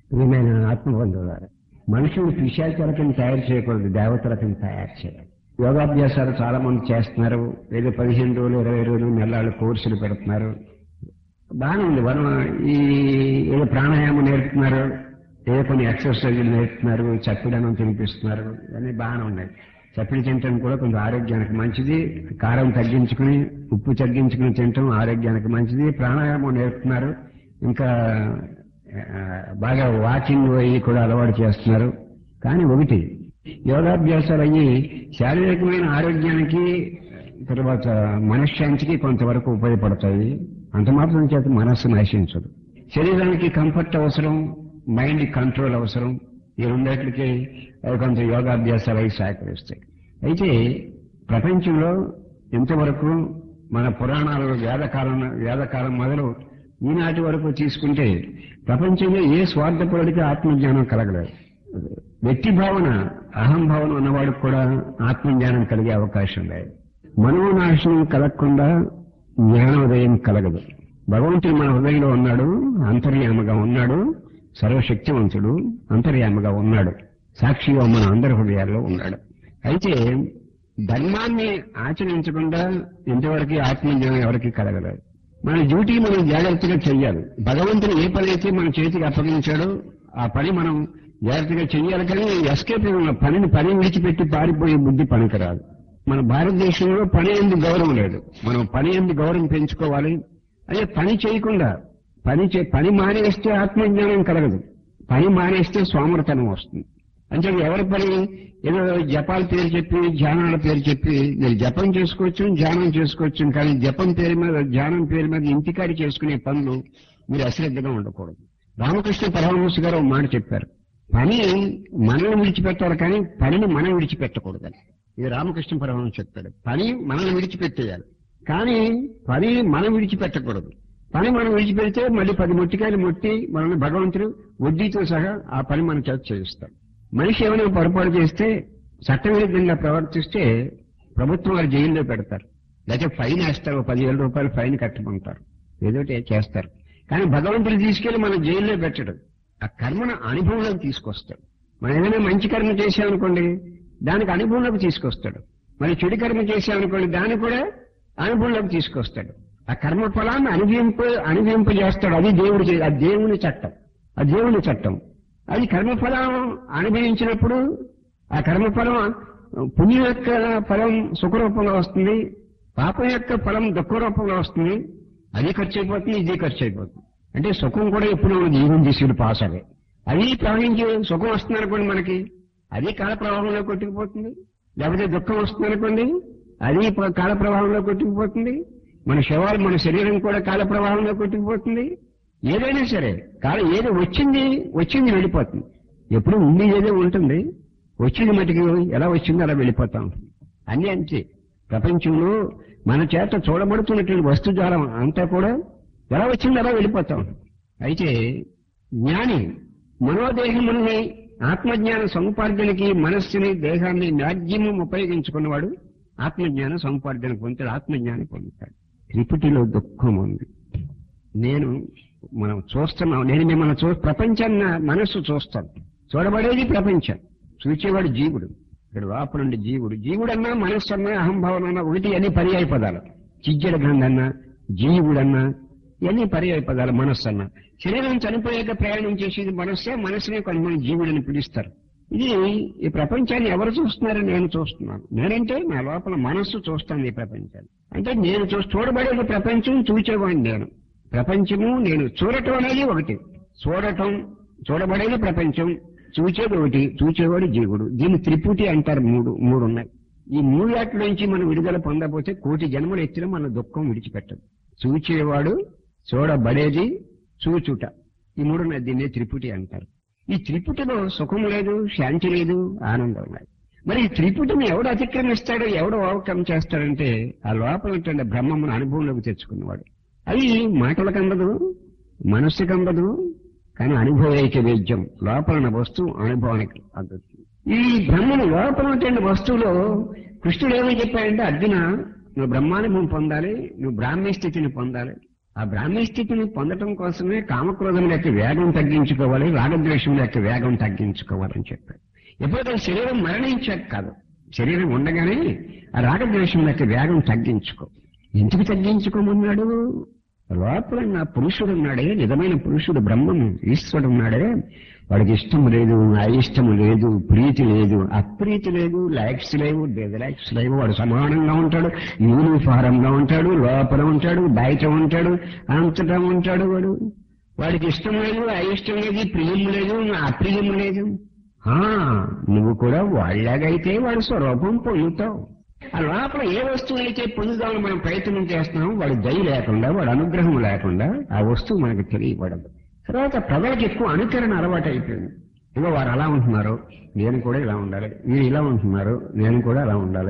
ప్రియమైన ఆత్మబంధువులారా, మనుషులు పిశాచాలకని తయారు చేయకూడదు, దేవతలకని తయారు చేయాలి. యోగాభ్యాసాలు చాలా మంది చేస్తున్నారు. ఏదో 15 రోజులు 20 రోజులు నెలలు కోర్సులు పెడుతున్నారు. బాగానే ఉంది. మనం ఈ ఏదో ప్రాణాయామం నేర్పుతున్నారు, ఏదో కొన్ని ఎక్సర్సైజులు నేర్పుతున్నారు, చప్పిడనం తినిపిస్తున్నారు, ఇవన్నీ బాగానే ఉన్నాయి. చప్పిడి తినటం కూడా కొంచెం ఆరోగ్యానికి మంచిది. కారం తగ్గించుకుని ఉప్పు తగ్గించుకుని తినటం ఆరోగ్యానికి మంచిది. ప్రాణాయామం నేర్పుతున్నారు, ఇంకా బాగా వాకింగ్ అయ్యి కూడా అలవాటు చేస్తున్నారు. కానీ ఒకటి, యోగాభ్యాసాలు అయ్యి శారీరకమైన ఆరోగ్యానికి తర్వాత మనశ్శాంతికి కొంతవరకు ఉపయోగపడతాయి. అంత మాత్రం చేత మనస్సు నశించదు. శరీరానికి కంఫర్ట్ అవసరం, మైండ్ కంట్రోల్ అవసరం. ఈ రెండింటికి కొంత యోగాభ్యాసాలు అవి సహకరిస్తాయి. అయితే ప్రపంచంలో ఇంతవరకు మన పురాణాలు వేదకాలం మొదలు ఈనాటి వరకు తీసుకుంటే ప్రపంచంలో ఏ స్వార్థపరుడికి ఆత్మజ్ఞానం కలగలేదు. వ్యక్తి భావన, అహంభావన ఉన్నవాడికి కూడా ఆత్మజ్ఞానం కలిగే అవకాశం లేదు. మనోనాశనం కలగకుండా జ్ఞానోదయం కలగదు. భగవంతుడు మన హృదయంలో ఉన్నాడు, అంతర్యామగా ఉన్నాడు, సర్వశక్తివంతుడు అంతర్యామగా ఉన్నాడు, సాక్షిగా మన అందరి హృదయాల్లో ఉన్నాడు. అయితే ధర్మాన్ని ఆచరించకుండా ఇంతవరకు ఆత్మజ్ఞానం ఎవరికి కలగలేదు. మన డ్యూటీ మనం జాగ్రత్తగా చెయ్యాలి. భగవంతుడు ఏ పని అయితే మన చేతికి అప్పగించాడో ఆ పని మనం జాగ్రత్తగా చెయ్యాలి. కానీ ఎస్కేప్ పని విడిచిపెట్టి పారిపోయే బుద్ధి పనికిరాదు. మన భారతదేశంలో పని ఎందుకు గౌరవం లేదు. మనం పని ఎందుకు గౌరవం పెంచుకోవాలి. అదే పని చేయకుండా పని మానేస్తే ఆత్మజ్ఞానం కలగదు. పని మానేస్తే సోమరతనం వస్తుంది. అంటే ఎవరి పని ఏదో జపాల పేరు చెప్పి ధ్యానాల పేరు చెప్పి మీరు జపం చేసుకోవచ్చు, ధ్యానం చేసుకోవచ్చు. కానీ జపం పేరు మీద, ధ్యానం పేరు మీద ఇంటికాడి చేసుకునే పనులు మీరు అశ్రద్ధగా ఉండకూడదు. రామకృష్ణ పరమహంస గారు ఒక మాట చెప్పారు, పని మనల్ని విడిచిపెట్టాలి కానీ పనిని మనం విడిచిపెట్టకూడదని. ఇది రామకృష్ణ పరమహంస చెప్పాడు. పని మనల్ని విడిచిపెట్టేయాలి కానీ పని మనం విడిచిపెట్టకూడదు. పని మనం విడిచిపెడితే మళ్ళీ 10 మొట్టికాయలు మొట్టి మనల్ని భగవంతుడు వడ్డీతో సహా ఆ పని మన చేత చేయిస్తాడు. మనిషి ఏమైనా పొరపాటు చేస్తే, చట్టవిరుద్ధంగా ప్రవర్తిస్తే ప్రభుత్వం వారు జైల్లో పెడతారు, లేకపోతే ఫైన్ వేస్తారు. 10,000 రూపాయలు ఫైన్ కట్టమంటారు, ఏదోటి చేస్తారు. కానీ భగవంతుడు తీసుకెళ్లి మనం జైల్లో పెట్టడు, ఆ కర్మను అనుభవంలోకి తీసుకొస్తాడు. మనం ఏదైనా మంచి కర్మ చేసామనుకోండి, దానికి అనుభవంలోకి తీసుకొస్తాడు. మరి చెడు కర్మ చేసామనుకోండి, దాన్ని కూడా అనుభవంలోకి తీసుకొస్తాడు. ఆ కర్మ ఫలాన్ని అనుభవింపజేస్తాడు. అది దేవుని చట్టం. అది కర్మఫలం అనుభవించినప్పుడు ఆ కర్మఫలం పుణ్యం యొక్క ఫలం సుఖరూపంలో వస్తుంది, పాపం యొక్క ఫలం దుఃఖ రూపంలో వస్తుంది. అది ఖర్చు అయిపోతుంది, ఇది ఖర్చు అయిపోతుంది. అంటే సుఖం కూడా ఎప్పుడు జీవన దిశలు పాస్ అవే. అది ప్రవహించి సుఖం వస్తుంది అనుకోండి మనకి, అది కాల ప్రవాహంలో కొట్టుకుపోతుంది. లేకపోతే దుఃఖం వస్తుంది అనుకోండి, అది కాల ప్రవాహంలో కొట్టుకుపోతుంది. మన శరీరం కూడా కాల ప్రవాహంలో కొట్టుకుపోతుంది. ఏదైనా సరే కాలం ఏదో వచ్చింది వెళ్ళిపోతుంది. ఎప్పుడు ఉంది ఏదో ఉంటుంది, వచ్చింది మటుకు ఎలా వచ్చిందో అలా వెళ్ళిపోతా ఉంటుంది. అన్నీ అంతే. ప్రపంచంలో మన చేత చూడబడుతున్నటువంటి వస్తుజాలం అంతా కూడా ఎలా వచ్చిందో అలా వెళ్ళిపోతా ఉంటుంది. అయితే జ్ఞాని మనోదేహముని ఆత్మజ్ఞాన సముపార్జనకి మనస్సుని దేహాన్ని మ్యాక్సిమం ఉపయోగించుకున్నవాడు ఆత్మజ్ఞాన సముపార్జన పొందుతాడు, ఆత్మజ్ఞానం పొందుతాడు. త్రిపుటిలో దుఃఖం ఉంది. మనం చూస్తున్నాం, నేను మిమ్మల్ని ప్రపంచాన్ని మనస్సు చూస్తాను. చూడబడేది ప్రపంచం, చూచేవాడు జీవుడు. ఇక్కడ లోపల నుండి జీవుడన్నా మనస్సు అన్నా అహంభావన అన్నా ఒకటి. అన్ని పర్యాయ పదాలు. చిజ్జడ గ్రంథన్నా జీవుడన్నా ఇవన్నీ పర్యాయ పదాలు. మనస్సు అన్నా శరీరం చనిపోయాక ప్రయాణం చేసేది మనస్సే. మనస్సునే కొంతమంది జీవుడని పిలుస్తారు. ఈ ప్రపంచాన్ని ఎవరు చూస్తున్నారో నేను చూస్తున్నాను. నేనంటే నా లోపల మనస్సు చూస్తాను ఈ ప్రపంచాన్ని. అంటే నేను చూడబడేది ప్రపంచం, చూచేవాడిని నేను. ప్రపంచము నేను. చూడటం అనేది ఒకటి, చూడబడేది ప్రపంచం, చూచేది ఒకటి, చూచేవాడు జీవుడు. దీన్ని త్రిపుటి అంటారు. మూడు ఉన్నాయి. ఈ మూడాటి నుంచి మనం విడుదల పొందకపోతే 1,000,000 జన్మలు ఎత్తిన మన దుఃఖం విడిచిపెట్టదు. చూచేవాడు, చూడబడేది, చూచుట, ఈ 3 ఉన్నాయి. దీన్నే త్రిపుటి అంటారు. ఈ త్రిపుటిలో సుఖం లేదు, శాంతి లేదు, ఆనందం లేదు. మరి ఈ త్రిపుటిని ఎవడు అతిక్రమిస్తాడో, ఎవడు ఓవర్కమ్ చేస్తాడంటే ఆ లోపల ఉంటుండే బ్రహ్మమును అనుభవంలోకి తెచ్చుకున్నవాడు. అది మాటలకు అందదు, మనస్సుకు అందదు, కానీ అనుభవైక వేద్యం. లోపల వస్తువు అనుభవానికి అందుతుంది. ఈ బ్రహ్మను లోపల ఉండే వస్తువులో కృష్ణుడు ఏమని చెప్పాడంటే, అర్జున నువ్వు బ్రహ్మానుభవం పొందాలి, నువ్వు బ్రాహ్మీ స్థితిని పొందాలి. ఆ బ్రాహ్మీ స్థితిని పొందటం కోసమే కామక్రోధం యొక్క వేగం తగ్గించుకోవాలి, రాగద్వేషం యొక్క వేగం తగ్గించుకోవాలని చెప్పారు. ఎప్పుడైతే శరీరం మరణించాక కాదు, శరీరం ఉండగానే ఆ రాగద్వేషం యొక్క వేగం తగ్గించుకో. ఎందుకు తగ్గించుకోమన్నాడు? లోపల నా పురుషుడు ఉన్నాడే, నిజమైన పురుషుడు బ్రహ్మం ఈశ్వరుడు ఉన్నాడే, వాడికి ఇష్టం లేదు, అయిష్టము లేదు, ప్రీతి లేదు, అప్రీతి లేదు, లైక్స్ లేవు, డిజలైక్స్ లేవు. వాడు సమానంగా ఉంటాడు, యూనిఫారంగా ఉంటాడు, లోపల ఉంటాడు, బయట ఉంటాడు, అంతటా ఉంటాడు. వాడికి ఇష్టం లేదు, అయిష్టం లేదు, ప్రియం లేదు, అప్రియం లేదు. నువ్వు కూడా వాళ్ళలాగైతే వాడి స్వరూపం పొందుతావు. ఆ లోపల ఏ వస్తువు అయితే పొందుదామని మనం ప్రయత్నం చేస్తున్నాం, వాడి దయ లేకుండా, వాడి అనుగ్రహం లేకుండా ఆ వస్తువు మనకు తెలియబడదు. తర్వాత ప్రజలకు ఎక్కువ అనుకరణ అలవాటు అయిపోయింది. ఇగో వారు అలా ఉంటున్నారు, నేను కూడా ఇలా ఉండాలి, వీరు ఇలా ఉంటున్నారు, నేను కూడా అలా ఉండాలి.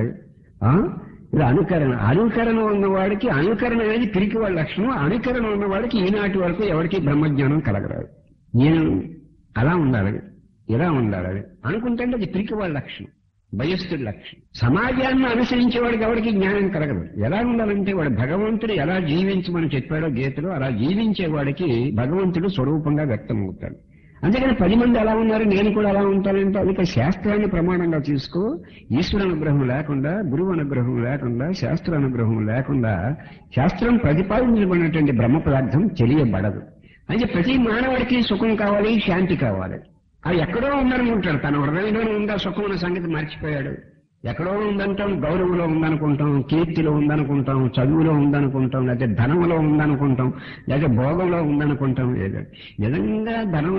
ఇది అనుకరణ ఉన్నవాడికి అనుకరణ అనేది పిరికి వాళ్ళ లక్షణం. అనుకరణ ఉన్నవాడికి ఈనాటి వరకు ఎవరికి బ్రహ్మజ్ఞానం కలగరాదు. నేను అలా ఉండాలి, ఇలా ఉండాలి అనుకుంటే అది పిరికి వాళ్ళ లక్షణం, భయస్థుడి లక్షణం. సమాజాన్ని అనుసరించేవాడికి ఎవరికి జ్ఞానం కలగదు. ఎలా ఉండాలంటే వాడు భగవంతుడు ఎలా జీవించమని చెప్పాడో గీతలో అలా జీవించేవాడికి భగవంతుడు స్వరూపంగా వ్యక్తమవుతాడు. అందుకని 10 మంది అలా ఉన్నారు, నేను కూడా అలా ఉంటానంటే అది శాస్త్రాన్ని ప్రమాణంగా తీసుకో. ఈశ్వర అనుగ్రహం లేకుండా, గురువు అనుగ్రహం లేకుండా, శాస్త్ర అనుగ్రహం లేకుండా శాస్త్రం ప్రతిపాదించబడినటువంటి బ్రహ్మ పదార్థం తెలియబడదు. అంటే ప్రతి మానవుడికి సుఖం కావాలి, శాంతి కావాలి. అది ఎక్కడో ఉందనుకుంటాడు, తన హృదయంలోనే ఉందా సుఖం అనే సంగతి మర్చిపోయాడు. ఎక్కడో ఉందంటాం, గౌరవంలో ఉందనుకుంటాం, కీర్తిలో ఉందనుకుంటాం, చదువులో ఉందనుకుంటాం, లేకపోతే ధనంలో ఉందనుకుంటాం, లేకపోతే భోగంలో ఉందనుకుంటాం. ఏదో నిజంగా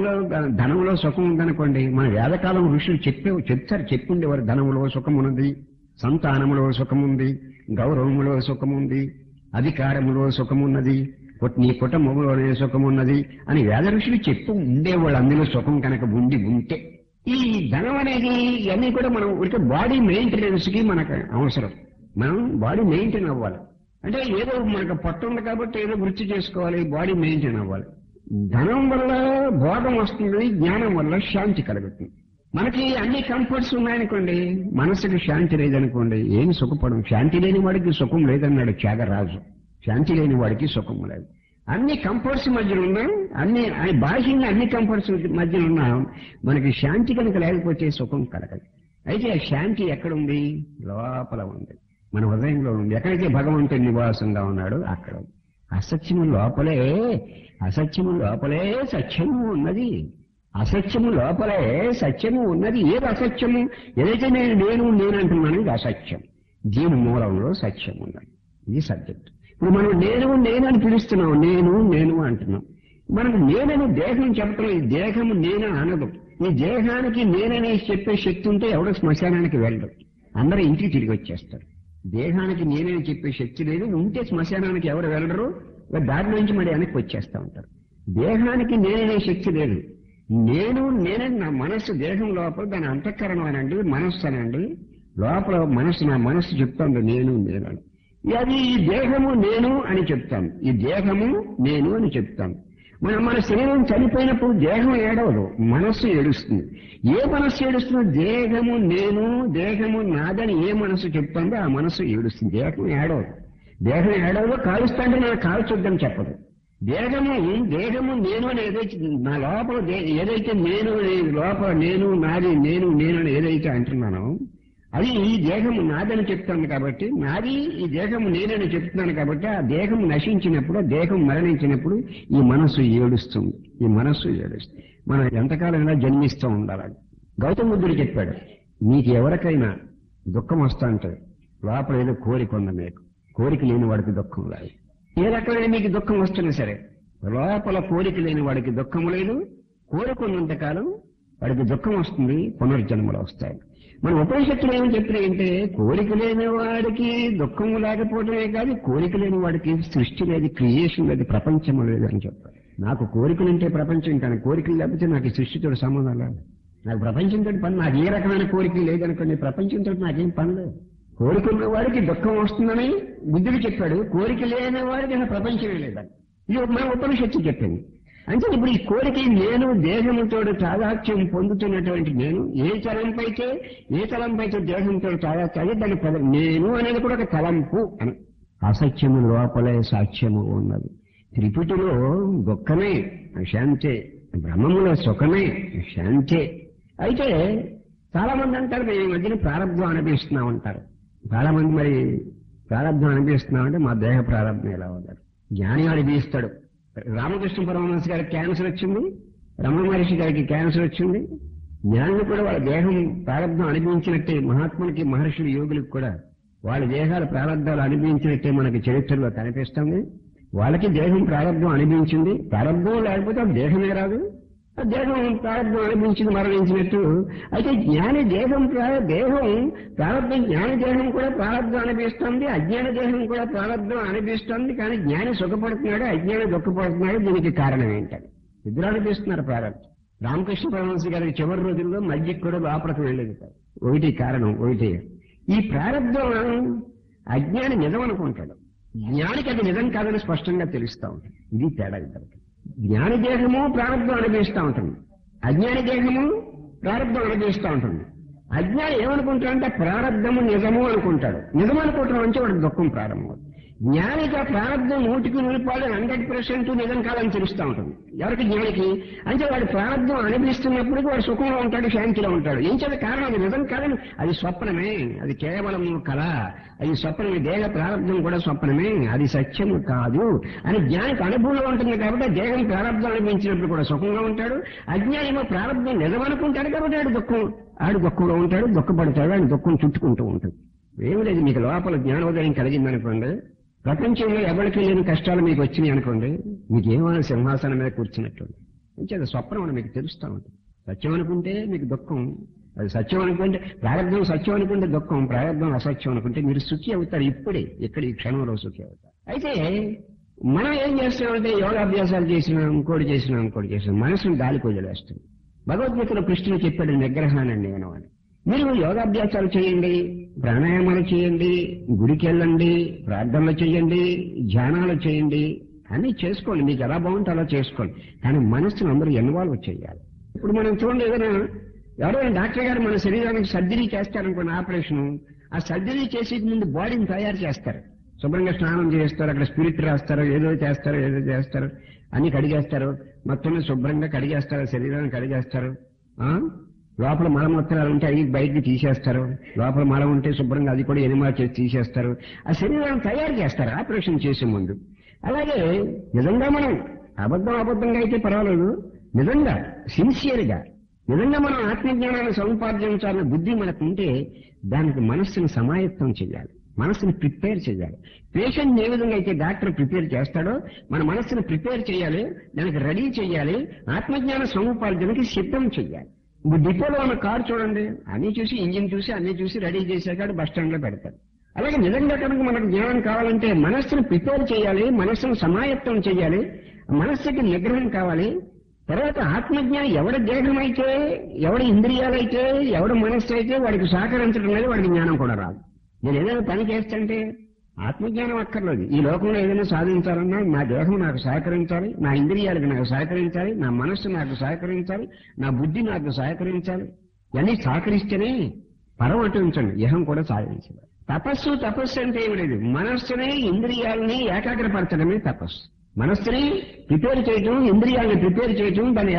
ధనంలో సుఖం ఉందనుకోండి, మన వేదకాలం ఋషులు చెప్పుండేవారు. ధనంలో సుఖం ఉన్నది, సంతానములో సుఖం ఉంది, గౌరవములో సుఖం ఉంది, అధికారములో సుఖం ఉన్నది, నీ కుటుంబంలోనే సుఖం ఉన్నది అని వేద ఋషులు చెప్పు ఉండేవాళ్ళు. అందులో సుఖం కనుక ఉంటే ఈ ధనం అనేది ఇవన్నీ కూడా మనం ఉడికే బాడీ మెయింటెనెన్స్ కి మనకు అవసరం. మనం బాడీ మెయింటైన్ అవ్వాలి అంటే ఏదో మనకు పొట్ట ఉంది కాబట్టి ఏదో వృత్తి చేసుకోవాలి, బాడీ మెయింటైన్ అవ్వాలి. ధనం వల్ల భోగం వస్తుంది, జ్ఞానం వల్ల శాంతి కలుగుతుంది. మనకి అన్ని కంఫర్ట్స్ ఉన్నాయనుకోండి, మనసుకి శాంతి లేదనుకోండి, ఏమి సుఖపడం. శాంతి లేని వాడికి సుఖం లేదన్నాడు త్యాగరాజు. శాంతి లేని వాడికి సుఖం లేదు. అన్ని కంఫర్ట్స్ మధ్యన ఉన్నాం, బాహ్యంగా అన్ని కంఫర్ట్స్ మధ్యన ఉన్నాం. మనకి శాంతి కనుక లేకపోతే సుఖం కలగదు. అయితే ఆ శాంతి ఎక్కడుంది? లోపల ఉంది, మన హృదయంలో ఉంది. ఎక్కడైతే భగవంతుడి నివాసంగా ఉన్నాడో అక్కడ. అసత్యము లోపలే సత్యము ఉన్నది. అసత్యము లోపలే సత్యము ఉన్నది. ఏది అసత్యము? ఏదైతే నేను అంటున్నాను ఇది అసత్యం. దీని మూలంలో సత్యం ఉన్నది. ఇది సబ్జెక్ట్. ఇప్పుడు మనం నేను అని పిలుస్తున్నాం, నేను అంటున్నాం. మనకు నేనని దేహం చెప్పడం, ఈ దేహము నేను అనదు. ఈ దేహానికి నేననే చెప్పే శక్తి ఉంటే ఎవడో శ్మశానానికి వెళ్ళడు, అందరూ ఇంటికి తిరిగి వచ్చేస్తారు. దేహానికి నేనని చెప్పే శక్తి లేదు, ఉంటే శ్మశానానికి ఎవరు వెళ్ళరు, దారి నుంచి మరి వెనక్కి వచ్చేస్తా ఉంటారు. దేహానికి నేననే శక్తి లేదు. నేనని నా మనస్సు, దేహం లోపల దాని అంతఃకరణం అనండి, మనస్సు అనండి, లోపల మనస్సు, నా మనస్సు చెప్తాను నేను అని. అది ఈ దేహము నేను అని చెప్తాను, ఈ దేహము నేను అని చెప్తాను. మన శరీరం చనిపోయినప్పుడు దేహం ఏడవదు, మనస్సు ఏడుస్తుంది. ఏ మనస్సు ఏడుస్తుందో? దేహము నేను, దేహము నాదని ఏ మనస్సు చెప్తుందో ఆ మనస్సు ఏడుస్తుంది. దేహం ఏడవదు. కాలుస్తాంటే నాకు కాల్చొద్దని చెప్పదు. దేహము నేను అని ఏదైతే నా లోపల ఏదైతే నేను లోపల నాది నేను అని ఏదైతే అంటున్నానో అది ఈ దేహము నాదని చెప్తాను కాబట్టి, నాది ఈ దేహము నేనని చెప్తున్నాను కాబట్టి, ఆ దేహం నశించినప్పుడు, దేహం మరణించినప్పుడు ఈ మనస్సు ఏడుస్తుంది. మనం ఎంతకాలం ఇలా జన్మిస్తూ ఉండాలి. గౌతమ బుద్ధుడు చెప్పాడు, మీకు ఎవరికైనా దుఃఖం వస్తా అంటే లోపల ఏదో కోరిక ఉంది. మీకు కోరిక లేని వాడికి దుఃఖం లేదు. ఏ రకమైన మీకు దుఃఖం వస్తున్నా సరే, లోపల కోరిక లేని వాడికి దుఃఖం లేదు. కోరుకున్నంతకాలం వాడికి దుఃఖం వస్తుంది, పునర్జన్మలు వస్తాయి. మన ఉపనిషత్తులు ఏమని చెప్పినాయంటే, కోరిక లేని వాడికి దుఃఖం లేకపోవడమే కాదు, కోరిక లేని వాడికి సృష్టి లేదు, క్రియేషన్ లేదు, ప్రపంచం లేదు అని చెప్పారు. నాకు కోరికలుంటే ప్రపంచం, కానీ కోరికలు లేకపోతే నాకు సృష్టితో సంబంధం లేదు. నాకు ప్రపంచంతో పని, నాకు ఏ రకమైన కోరికలు లేదనుకోండి, ప్రపంచంతో నాకేం పని లేదు. కోరికన్న వాడికి దుఃఖం వస్తుందని బుద్ధుడు చెప్పాడు, కోరిక లేని వాడికి అసలు ప్రపంచమే లేదని ఇది మన ఉపనిషత్తు చెప్పింది. అంటే ఇప్పుడు ఈ కోరిక నేను దేహంతో తాదాత్యం పొందుతున్నటువంటి నేను ఏ తలంపైతే దేహంతో తాదాత్యం, దాని నేను అనేది కూడా ఒక తలంపు అని. అసత్యము లోపలే సత్యము ఉన్నది. త్రిపుటిలో దుఃఖమే శాంతే, బ్రహ్మములో సుఖమే శాంతే. అయితే చాలా మంది అంటారు మేము ఈ మధ్యన ప్రారంభం అనిపిస్తున్నాం అంటారు. చాలా మంది మరి ప్రారంభం అనిపిస్తున్నామంటే మా దేహ ప్రారంభం ఎలా ఉన్నారు. జ్ఞాని అనిపిస్తాడు. రామకృష్ణ పరమహంస గారికి క్యాన్సర్ వచ్చింది, రమణ మహర్షి గారికి క్యాన్సర్ వచ్చింది. జ్ఞానులు కూడా వాళ్ళ దేహం ప్రారంభం అనిపించినట్టే, మహాత్ములకి మహర్షులు యోగులకు కూడా వాళ్ళ దేహాల ప్రారంభాలు అనిపించినట్టే మనకి చరిత్రలో కనిపిస్తుంది. వాళ్ళకి దేహం ప్రారంభం అనిపించింది. ప్రారంభం లేకపోతే ఆ దేహమే రాదు. ఆ దేహం ప్రారంభం అనిపించింది మరణించినట్టు. అయితే జ్ఞాని దేహం ప్రారంభం, జ్ఞాని దేహం కూడా ప్రారంభం అనిపిస్తుంది, అజ్ఞాన దేహం కూడా ప్రారంభం అనిపిస్తుంది. కానీ జ్ఞాని సుఖపడుతున్నాడు, అజ్ఞాని దుఃఖపడుతున్నాడు. దీనికి కారణం ఏంటని ఇద్దరు అనిపిస్తున్నారు ప్రారంభం. రామకృష్ణ పరమహంస గారికి చివరి రోజుల్లో మధ్యకి కూడా లోపలికి వెళ్ళేది కాదు. ఒకటి కారణం, ఒకటి ఈ ప్రారంభం అజ్ఞాని నిజం అనుకుంటాడు, జ్ఞానికి అది నిజం కాదని స్పష్టంగా తెలుస్తా ఉంటుంది. ఇది తేడా ఇద్దరికి. జ్ఞాని దేహము ప్రారంభం అనిపిస్తూ ఉంటుంది, అజ్ఞాని దేహము ప్రారంభం అనిపిస్తూ ఉంటుంది. అజ్ఞాని ఏమనుకుంటాడంటే ప్రారంభము నిజము అనుకుంటాడు. నిజం అనుకుంటాం నుంచి వాడికి దుఃఖం ప్రారంభం. జ్ఞానిగా ప్రారంభం 100% నిజం కాదని తెలుస్తూ ఉంటుంది. ఎవరికి? జ్ఞానికి. అంటే వాడు ప్రారంభం అనిపిస్తున్నప్పటికీ వాడు సుఖంలో ఉంటాడు, శాంతిలో ఉంటాడు. ఏం చేత కారణం అది నిజం కాదని, అది స్వప్నమే, అది కేవలం కళ, అది స్వప్నమే, దేహ ప్రారంభం కూడా స్వప్నమే, అది సత్యము కాదు అని జ్ఞానికి అనుభవంలో ఉంటుంది. కాబట్టి దేహం ప్రారంభం అనిపించినప్పుడు కూడా సుఖంగా ఉంటాడు. అజ్ఞానేమో ప్రారంభం నిజం అనుకుంటాడు కాబట్టి ఆడు దుఃఖంలో ఉంటాడు, దుఃఖపడతాడు, ఆయన దుఃఖం చుట్టుకుంటూ ఉంటుంది. ఏమి లేదు, మీకు లోపల జ్ఞానోదయం కలిగిందనుకోండి, ప్రపంచంలో ఎవరికి లేని కష్టాలు మీకు వచ్చినాయి అనుకోండి, మీకేమైనా సింహాసనం మీద కూర్చున్నట్టుంది. అది స్వప్నం అని మీకు తెలుస్తూ ఉంటుంది. సత్యం అనుకుంటే మీకు దుఃఖం, అది సత్యం అనుకుంటే ప్రారంభం, సత్యం అనుకుంటే దుఃఖం, ప్రారంభం అసత్యం అనుకుంటే మీరు సుఖి అవుతారు. ఇప్పుడే ఇక్కడ ఈ క్షణంలో సుఖి అవుతారు. అయితే మనం ఏం చేస్తామంటే యోగాభ్యాసాలు చేసినా, ఇంకోటి చేసినా మనసును గాలికి వదిలేస్తాం. భగవద్గీతలో కృష్ణుడు చెప్పాడు నిగ్రహాన్ని నేను అని. మీరు యోగాభ్యాసాలు చేయండి, ప్రాణాయామాలు చేయండి, గుడికి వెళ్ళండి, ప్రార్థనలు చేయండి, ధ్యానాలు చేయండి, అన్నీ చేసుకోండి. మీకు ఎలా బాగుంటే అలా చేసుకోండి. కానీ మనస్సును అందరూ ఇన్వాల్వ్ చేయాలి. ఇప్పుడు మనం చూడండి, ఎవరైనా డాక్టర్ గారు మన శరీరానికి సర్జరీ చేస్తారనుకోండి, ఆపరేషన్, ఆ సర్జరీ చేసే ముందు బాడీని తయారు చేస్తారు. శుభ్రంగా స్నానం చేస్తారు, అక్కడ స్పిరిట్ రాస్తారు, ఏదో చేస్తారు, అన్ని కడిగేస్తారు, మొత్తం శుభ్రంగా కడిగేస్తారు, శరీరాన్ని కడిగేస్తారు. లోపల మలమూత్రాలు ఉంటే అవి బయటికి తీసేస్తారు, లోపల మలం ఉంటే శుభ్రంగా అది కూడా ఎనిమా చేసి తీసేస్తారు. ఆ శరీరాన్ని తయారు చేస్తారు ఆపరేషన్ చేసే ముందు. అలాగే నిజంగా మనం అబద్ధంగా అయితే పర్వాలేదు, నిజంగా సిన్సియర్గా నిజంగా మనం ఆత్మజ్ఞానాన్ని సముపార్జించాలన్న బుద్ధి మనకు ఉంటే దానికి మనస్సును సమాయత్తం చేయాలి, మనస్సును ప్రిపేర్ చేయాలి. పేషెంట్ ఏ విధంగా అయితే డాక్టర్ ప్రిపేర్ చేస్తాడో మన మనస్సును ప్రిపేర్ చేయాలి, దానికి రెడీ చేయాలి, ఆత్మజ్ఞాన సముపార్జనకి సిద్ధం చేయాలి. ఇప్పుడు డిపోలో ఉన్న కారు చూడండి, అన్ని చూసి ఇంజిన్ చూసి అన్ని చూసి రెడీ చేశాక బస్ స్టాండ్ లో పెడతారు. అలాగే నిజంగా కనుక మనకు జ్ఞానం కావాలంటే మనస్సును ప్రిపేర్ చేయాలి, మనస్సును సమాయత్తం చేయాలి, మనస్సుకి నిగ్రహం కావాలి. తర్వాత ఆత్మజ్ఞానం ఎవడి దేహం అయితే, ఎవడి ఇంద్రియాలైతే, ఎవడి మనస్సు అయితే వాడికి సహకరించడం లేదు, వాడికి జ్ఞానం కూడా రాదు. నేను ఏదైనా పని చేస్తుంటే ఆత్మజ్ఞానం అక్కర్లేదు. ఈ లోకంలో ఏదైనా సాధించాలన్నా నా దేహం నాకు సహకరించాలి, నా ఇంద్రియాలకు నాకు సహకరించాలి, నా మనస్సు నాకు సహకరించాలి, నా బుద్ధి నాకు సహకరించాలి. ఇవన్నీ సహకరిస్తేనే పరం అటుంచండి, ఇహం కూడా సాధించాలి. తపస్సు అంటే ఏమి లేదు, మనస్సుని ఇంద్రియాలని ఏకాగ్రపరచడమే తపస్సు. మనస్సుని ప్రిపేర్ చేయటం, ఇంద్రియాలను ప్రిపేర్ చేయటం, దాన్ని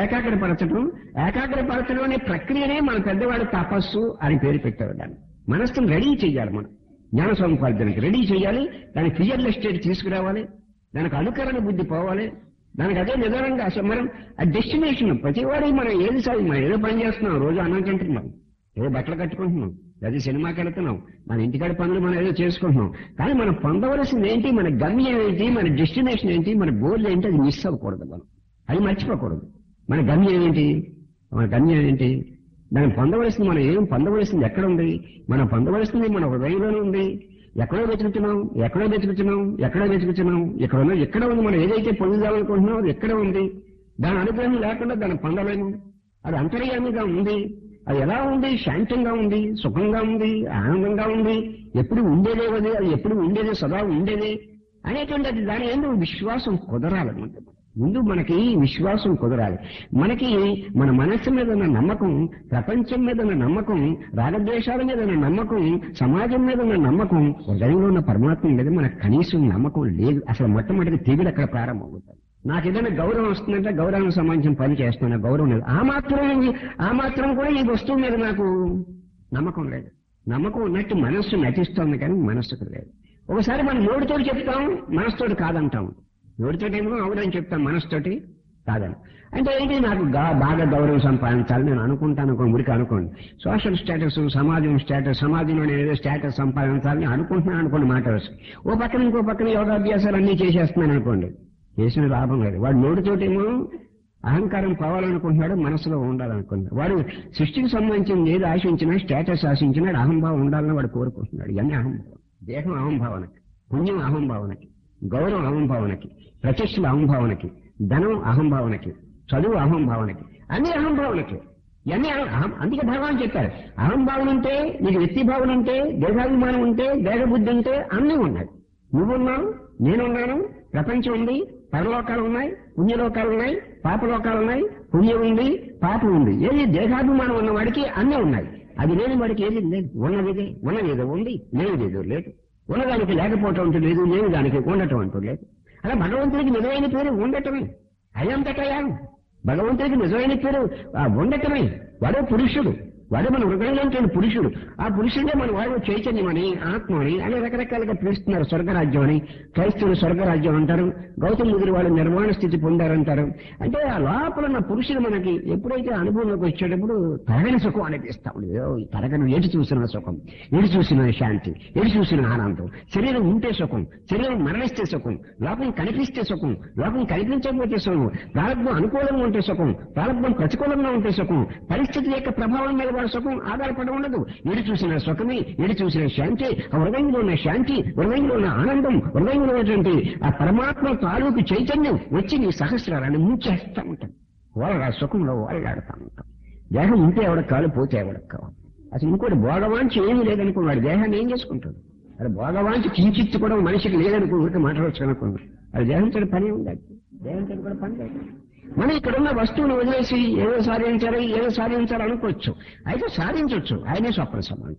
ఏకాగ్రపరచడం అనే ప్రక్రియనే మన పెద్దవాడు తపస్సు అని పేరు పెట్టారు. దాన్ని మనస్సును రెడీ చేయాలి, మనం జ్ఞాన సముపార్జనకి రెడీ చేయాలి, దానికి ఫియర్లెస్ స్టేట్ తీసుకురావాలి, దానికి అనుకరణ బుద్ధి పోవాలి, దానికి అదే నిదానంగా అసలు మనం ఆ డెస్టినేషన్ ప్రతివాడు మనం ఏదో పని చేస్తున్నాం, రోజు అన్నం తింటున్నాం, ఏదో బట్టలు కట్టుకుంటున్నాం, లేదా సినిమాకి వెళ్తున్నాం, మన ఇంటికాడ పనులు మనం ఏదో చేసుకుంటున్నాం. కానీ మనం పొందవలసింది ఏంటి, మన గమ్యం ఏంటి, మన డెస్టినేషన్ ఏంటి, మన గోల్ ఏంటి, అది మిస్ అవ్వకూడదు, మనం అది మర్చిపోకూడదు. మన గమ్యం ఏంటి, దాన్ని పొందవలసింది, మనం ఏం పొందవలసింది ఎక్కడ ఉంది, మనం పొందవలసింది మన హృదయంలోనే ఉంది. ఎక్కడో వెతుకుతున్నాం, ఎక్కడ ఉంది. మనం ఏదైతే పొందుదామనుకుంటున్నాం అది ఎక్కడ ఉంది. దాని అనుగ్రహం లేకుండా దాన్ని పొందలేము. అది అంతర్యామిగా ఉంది. అది ఎలా ఉంది, శాంతంగా ఉంది, సుఖంగా ఉంది, ఆనందంగా ఉంది, ఎప్పుడు ఉండేదే, అది ఎప్పుడు ఉండేదే, సదా ఉండేదే అనేటువంటి అది దాని ఏంటో విశ్వాసం కుదరాలన్నమాట. ముందు మనకి విశ్వాసం కుదరాలి. మనకి మన మనస్సు మీద ఉన్న నమ్మకం, ప్రపంచం మీద ఉన్న నమ్మకం, రాగద్వేషాల మీద ఉన్న నమ్మకం, సమాజం మీద ఉన్న నమ్మకం, హృదయంలో ఉన్న పరమాత్మ మీద మనకు కనీసం నమ్మకం లేదు. అసలు మొట్టమొదటి తెగుడు అక్కడ ప్రారంభమవుతుంది. నాకు ఏదైనా గౌరవం వస్తుందంటే గౌరవానికి సంబంధించిన పని చేస్తున్నా, గౌరవం లేదు. ఆ మాత్రం కూడా ఈ వస్తువు మీద నాకు నమ్మకం లేదు. నమ్మకం ఉన్నట్టు మనస్సు నటిస్తోంది కానీ మనస్సుకు లేదు. ఒకసారి మనం నోటితో చెప్తాం, మనసుతోటి కాదంటాం. నోటితోటేమో అవునని చెప్తాం, మనసుతోటి కాదని. అంటే ఏంటి, నాకు బాగా గౌరవం సంపాదించాలి నేను అనుకుంటాను. మురికి అనుకోండి, సోషల్ స్టేటస్, సమాజం స్టేటస్, సమాజంలో నేను ఏదో స్టేటస్ సంపాదించాలని అనుకుంటున్నాను అనుకోండి. మాట వరుస ఓ పక్కన ఇంకో పక్కన యోగాభ్యాసాలు అన్నీ చేసేస్తున్నాను అనుకోండి, చేసిన లాభం లేదు. వాడు నోటితోటేమో అహంకారం పోవాలనుకుంటున్నాడు, మనసులో ఉండాలనుకుంటున్నాడు. వాడు సృష్టికి సంబంధించిన ఏది ఆశించినా, స్టేటస్ ఆశించినా అహంభావం ఉండాలని వాడు కోరుకుంటున్నాడు. ఇవన్నీ అహంభావం. దేహం అహంభావనకి, పుణ్యం అహంభావనకి, గౌరవం అహంభావనకి, ప్రతిష్టల అహంభావనకి, ధనం అహంభావనకి, చదువు అహంభావనకి, అన్ని అహంభావనకి. ఇవన్నీ అందుకే భగవాన్ చెప్పారు, అహంభావన ఉంటే, నీకు వ్యక్తి భావన ఉంటే, దేహాభిమానం ఉంటే, దేహబుద్ధి ఉంటే అన్నీ ఉన్నాయి. నువ్వున్నావు, నేనున్నాను, ప్రపంచం ఉంది, పరలోకాలు ఉన్నాయి, పుణ్యలోకాలు ఉన్నాయి, పాపలోకాలు ఉన్నాయి, పుణ్యం ఉంది, పాపం ఉంది. ఏది దేహాభిమానం ఉన్నవాడికి అన్నీ ఉన్నాయి. అది లేని వాడికి ఏది లేదు. ఉన్నదేదో ఉంది, లేనిదేదో లేదు. ఉన్నదానికి లేకపోవటం అంటూ లేదు, లేని దానికి ఉండటం అంటూ లేదు. అలా భగవంతుడికి నిజమైన పేరు ఉండటమే. అయంతటయా భగవంతుడికి నిజమైన పేరు ఉండటమే. వాడే పురుషుడు, వాడే మన హృదయంలో ఉంటుంది పురుషుడు. ఆ పురుషుడే మన వాడు చైతన్యమని, ఆత్మని అని రకరకాలుగా పిలుస్తున్నారు. స్వర్గరాజ్యం అని, క్రైస్తవులు స్వర్గరాజ్యం అంటారు, గౌతమ బుద్ధుడు వాళ్ళు నిర్మాణ స్థితి పొందారంటారు. అంటే ఆ లోపల ఉన్న పురుషుడు మనకి ఎప్పుడైతే అనుభవంలోకి వచ్చేటప్పుడు తరగని సుఖం అనిపిస్తా ఉంది. తరగని ఎటు చూసిన సుఖం, ఎటు చూసిన శాంతి, ఎటు చూసిన ఆనందం. శరీరం ఉంటే సుఖం, శరీరం మరణిస్తే సుఖం, లోకం కనిపిస్తే సుఖం, లోకం కనిపించకపోతే సుఖం, ప్రారంభం అనుకూలంగా ఉంటే సుఖం, ప్రారంభం ప్రతికూలంగా ఉంటే సుఖం, పరిస్థితి యొక్క ప్రభావం మీద సుఖం ఆధారపడి ఉండదు. ఎటు చూసిన సుఖమే, ఎటు చూసిన శాంతి, హృదయంలో ఉన్న శాంతి, హృదయంలో ఉన్న ఆనందం, హృదయంలో ఉన్నటువంటి ఆ పరమాత్మ తాలూకు చైతన్యం వచ్చి నీ సహస్రాన్ని ముంచేస్తా ఉంటాం. వాళ్ళ సుఖంలో వాళ్ళాడుతూ ఉంటాం. దేహం ఉంటే ఎవడకు కాలు, పోతే ఎవడకు కావాలి. అసలు ఇంకోటి భోగవాంచి ఏమీ లేదనుకున్నాడు, దేహాన్ని ఏం చేసుకుంటాడు? అది భోగవాంచి కించిత్తు కూడా మనిషికి లేదనుకుంటే మాట్లాడవచ్చు అనుకున్నాడు. అది దేహంతో పని ఉండాలి, దేహంతో కూడా పని లేదు. మనం ఇక్కడున్న వస్తువును వదిలేసి ఏదో సాధించాలి అనుకోవచ్చు. అయితే సాధించవచ్చు. ఆయనే స్వప్న సమానం,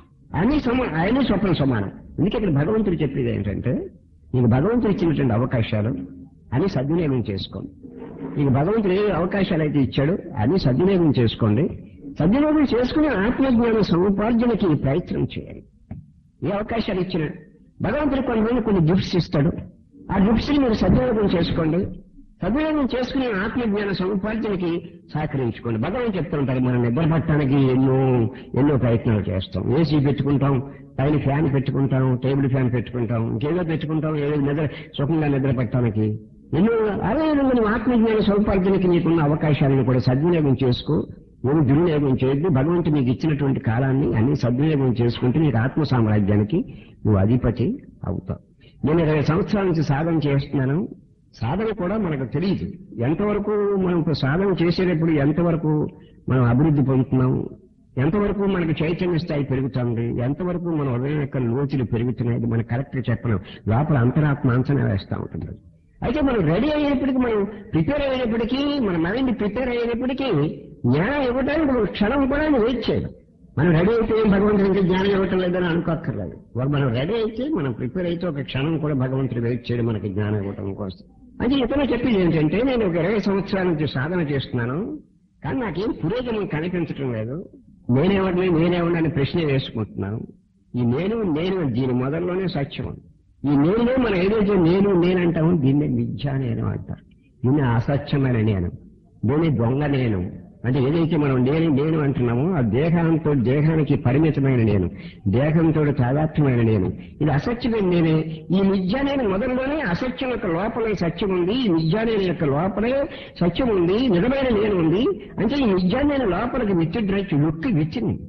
ఆయనే స్వప్న సమానం. అందుకే ఇక్కడ భగవంతుడు చెప్పేది ఏంటంటే, నీకు భగవంతుడు ఇచ్చినటువంటి అవకాశాలు అని సద్వినియోగం చేసుకోండి. నీకు భగవంతుడు ఏ అవకాశాలు అయితే ఇచ్చాడో అన్ని సద్వినియోగం చేసుకోండి. సద్వినియోగం చేసుకుని ఆత్మజ్ఞాన సముపార్జనకి ప్రయత్నం చేయాలి. ఏ అవకాశాలు ఇచ్చినా భగవంతుడు కొన్ని గిఫ్ట్స్ ఇస్తాడు. ఆ గిఫ్ట్స్ ని మీరు సద్వినియోగం చేసుకోండి. సద్వినియోగం చేసుకునే ఆత్మజ్ఞాన సముపార్జనకి సహకరించుకోండి. భగవాన్ చెప్తూ ఉంటారు, మనం నిద్ర పట్టడానికి ఎన్నో ప్రయత్నాలు చేస్తాం. ఏసీ పెట్టుకుంటాం, పైన ఫ్యాన్ పెట్టుకుంటాం, టేబుల్ ఫ్యాన్ పెట్టుకుంటాం, ఇంకేదో పెట్టుకుంటాం, ఏదో సుఖంగా నిద్ర పట్టడానికి ఎన్నో. అదే నువ్వు ఆత్మజ్ఞాన సముపార్జనకి నీకున్న అవకాశాలను కూడా సద్వినియోగం చేసుకో. నువ్వు దుర్వినియోగం చేయొద్దు. భగవంతుడు నీకు ఇచ్చినటువంటి కాలాన్ని అన్ని సద్వినియోగం చేసుకుంటే నీకు ఆత్మ సామ్రాజ్యానికి నువ్వు అధిపతి అవుతావు. నేను 20 సంవత్సరాల నుంచి సాధన చేస్తున్నాను. సాధన కూడా మనకు తెలియదు. ఎంతవరకు మనం సాధన చేసేటప్పుడు ఎంతవరకు మనం అభివృద్ధి పొందుతున్నాం, ఎంతవరకు మనకు చైతన్య స్థాయి పెరుగుతుంది, ఎంతవరకు మన హృదయం యొక్క లోతులు పెరుగుతున్నాయి మనకు కరెక్ట్గా చెప్పలేం. లోపల అంతరాత్మ అంచనా వేస్తూ ఉంటుంది. అయితే మనం రెడీ అయినప్పటికీ, మనం ప్రిపేర్ అయినప్పటికీ, మన మైండ్ ప్రిపేర్ అయినప్పటికీ జ్ఞానం ఇవ్వడానికి ఒక క్షణం కూడా వెయిట్ చేయడం. మనం రెడీ అయితే భగవంతుడికి జ్ఞానం ఇవ్వటం లేదని అనుకోక్కర్లేదు. మనం రెడీ అయితే, మనం ప్రిపేర్ అయితే ఒక క్షణం కూడా భగవంతుడు వెయిట్ చేయడం మనకి జ్ఞానం ఇవ్వటం కోసం. అయితే ఇతను చెప్పేది ఏంటంటే, నేను ఒక 20 సంవత్సరాల నుంచి సాధన చేస్తున్నాను, కానీ నాకేం పురోగమనం కనిపించడం లేదు. నేనేమని ప్రశ్న వేసుకుంటున్నాను. ఈ నేను దీని మొదల్లోనే సత్యం. ఈ నేనే మనం ఏదైతే నేనంటామో దీన్నే మిథ్యా నేను అంటారు. దీన్ని అసత్యమైన నేను, దీన్ని దొంగ నేను. అంటే ఏదైతే మనం నేను అంటున్నామో ఆ దేహానికి పరిమితమైన నేను, దేహంతో తాదాత్మ్యమైన నేను, ఇది అసత్యమైన నేనే. ఈ మిథ్యా నేను మొదలులోనే అసత్యం యొక్క లోపలే సత్యం ఉంది. ఈ మిథ్యా నేను యొక్క లోపలే సత్యం ఉంది, నిజమైన నేను ఉంది. అంటే ఈ మిథ్యా నేను లోపలికి విచ్చిడ్రచ్చు, లుక్కి విచ్చిని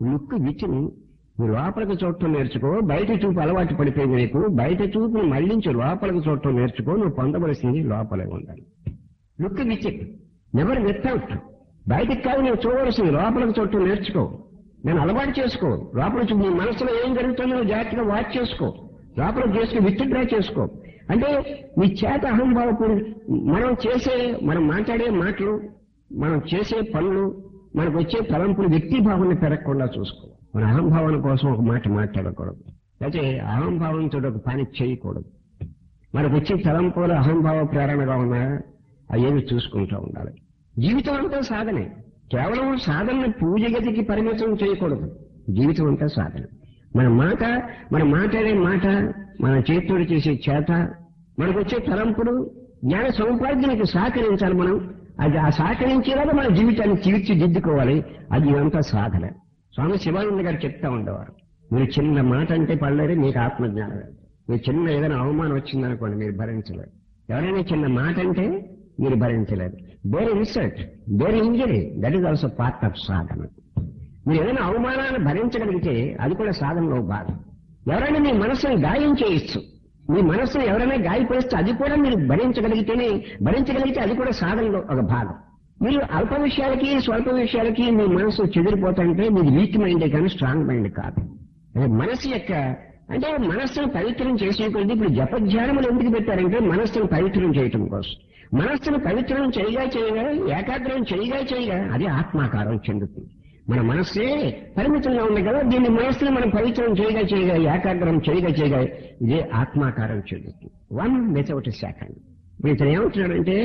నువ్వు లోపలికి చూడటం నేర్చుకో. బయట చూపు అలవాటు పడిపోయింది నీకు. బయట చూపును మళ్లించి లోపలికి చూడటం నేర్చుకో. నువ్వు పొందవలసింది లోపలే ఉండాలి. లుక్ విచిట్, నెవర్ వితౌట్. బయటికి కాదు నువ్వు చూడవలసింది, లోపలికి చూడటం నేర్చుకో. నేను అలవాటు చేసుకో. లోపల నీ మనసులో ఏం జరుగుతుందో నువ్వు జాగ్రత్తగా వాచ్ చేసుకో. లోపలికి చేసుకుని విత్డ్రా చేసుకో. అంటే మీ చేత అహంభావపూరి మనం మాట్లాడే మాటలు, మనం చేసే పనులు, మనకు వచ్చే తలంపులు వ్యక్తిభావాన్ని పెరగకుండా చూసుకోవాలి. మన అహంభావన కోసం ఒక మాట మాట్లాడకూడదు, అయితే అహంభావంతో ఒక పని చేయకూడదు. మనకు వచ్చే తలంపులు అహంభావ ప్రేరణగా ఉన్నా అవేమి చూసుకుంటూ ఉండాలి. జీవితం అంతా సాధనే. కేవలం సాధన పూజ గదికి పరిమితం చేయకూడదు. జీవితం అంతా సాధన. మనం మాట్లాడే మాట, మన చేతితోటి చేసే చేత, మనకు వచ్చే తలంపులు జ్ఞాన సముపార్జనకు సహకరించాలి. మనం అది ఆ సహకరించేలాగా మన జీవితాన్ని తీర్చిదిద్దుకోవాలి. అది ఇదంతా సాధన. స్వామి శివానంద గారు చెప్తా ఉండేవారు, మీరు చిన్న మాట అంటే పడలేరు, మీకు ఆత్మజ్ఞానం. మీరు చిన్న ఏదైనా అవమానం వచ్చిందనుకోండి, మీరు భరించలేరు. ఎవరైనా చిన్న మాట అంటే మీరు భరించలేరు. Their insult, their injury, that is also part of సాధన. మీరు ఏదైనా అవమానాన్ని భరించగలిగితే అది కూడా సాధనలో భాగం. ఎవరైనా మీ మనస్సును గాయం చేయొచ్చు, మీ మనస్సును ఎవరైనా గాయపరిస్తే అది కూడా మీరు భరించగలిగితే అది కూడా సాధనలో ఒక భాగం. మీరు అల్ప విషయాలకి స్వల్ప విషయాలకి మీ మనసు చెదిరిపోతుంటే మీది వీక్ మైండే కానీ స్ట్రాంగ్ మైండ్ కాదు. మనసు అంటే మనస్సును పవిత్రం చేసేటువంటి ఇప్పుడు జపధ్యానములు ఎందుకు పెట్టారంటే మనస్సును పవిత్రం చేయటం కోసం. మనస్సును పవిత్రం చేయగా ఏకాగ్రం చేయగా అది ఆత్మాకారం చెందుతుంది. మన మనస్సే పరిమితంగా ఉంది కదా, దీన్ని మనస్సును మనం పవిత్రం చేయగా ఏకాగ్రం చేయగా ఇదే ఆత్మాకారం చెందుతుంది. One without second. ఇప్పుడు ఇతను ఏమంటున్నాడంటే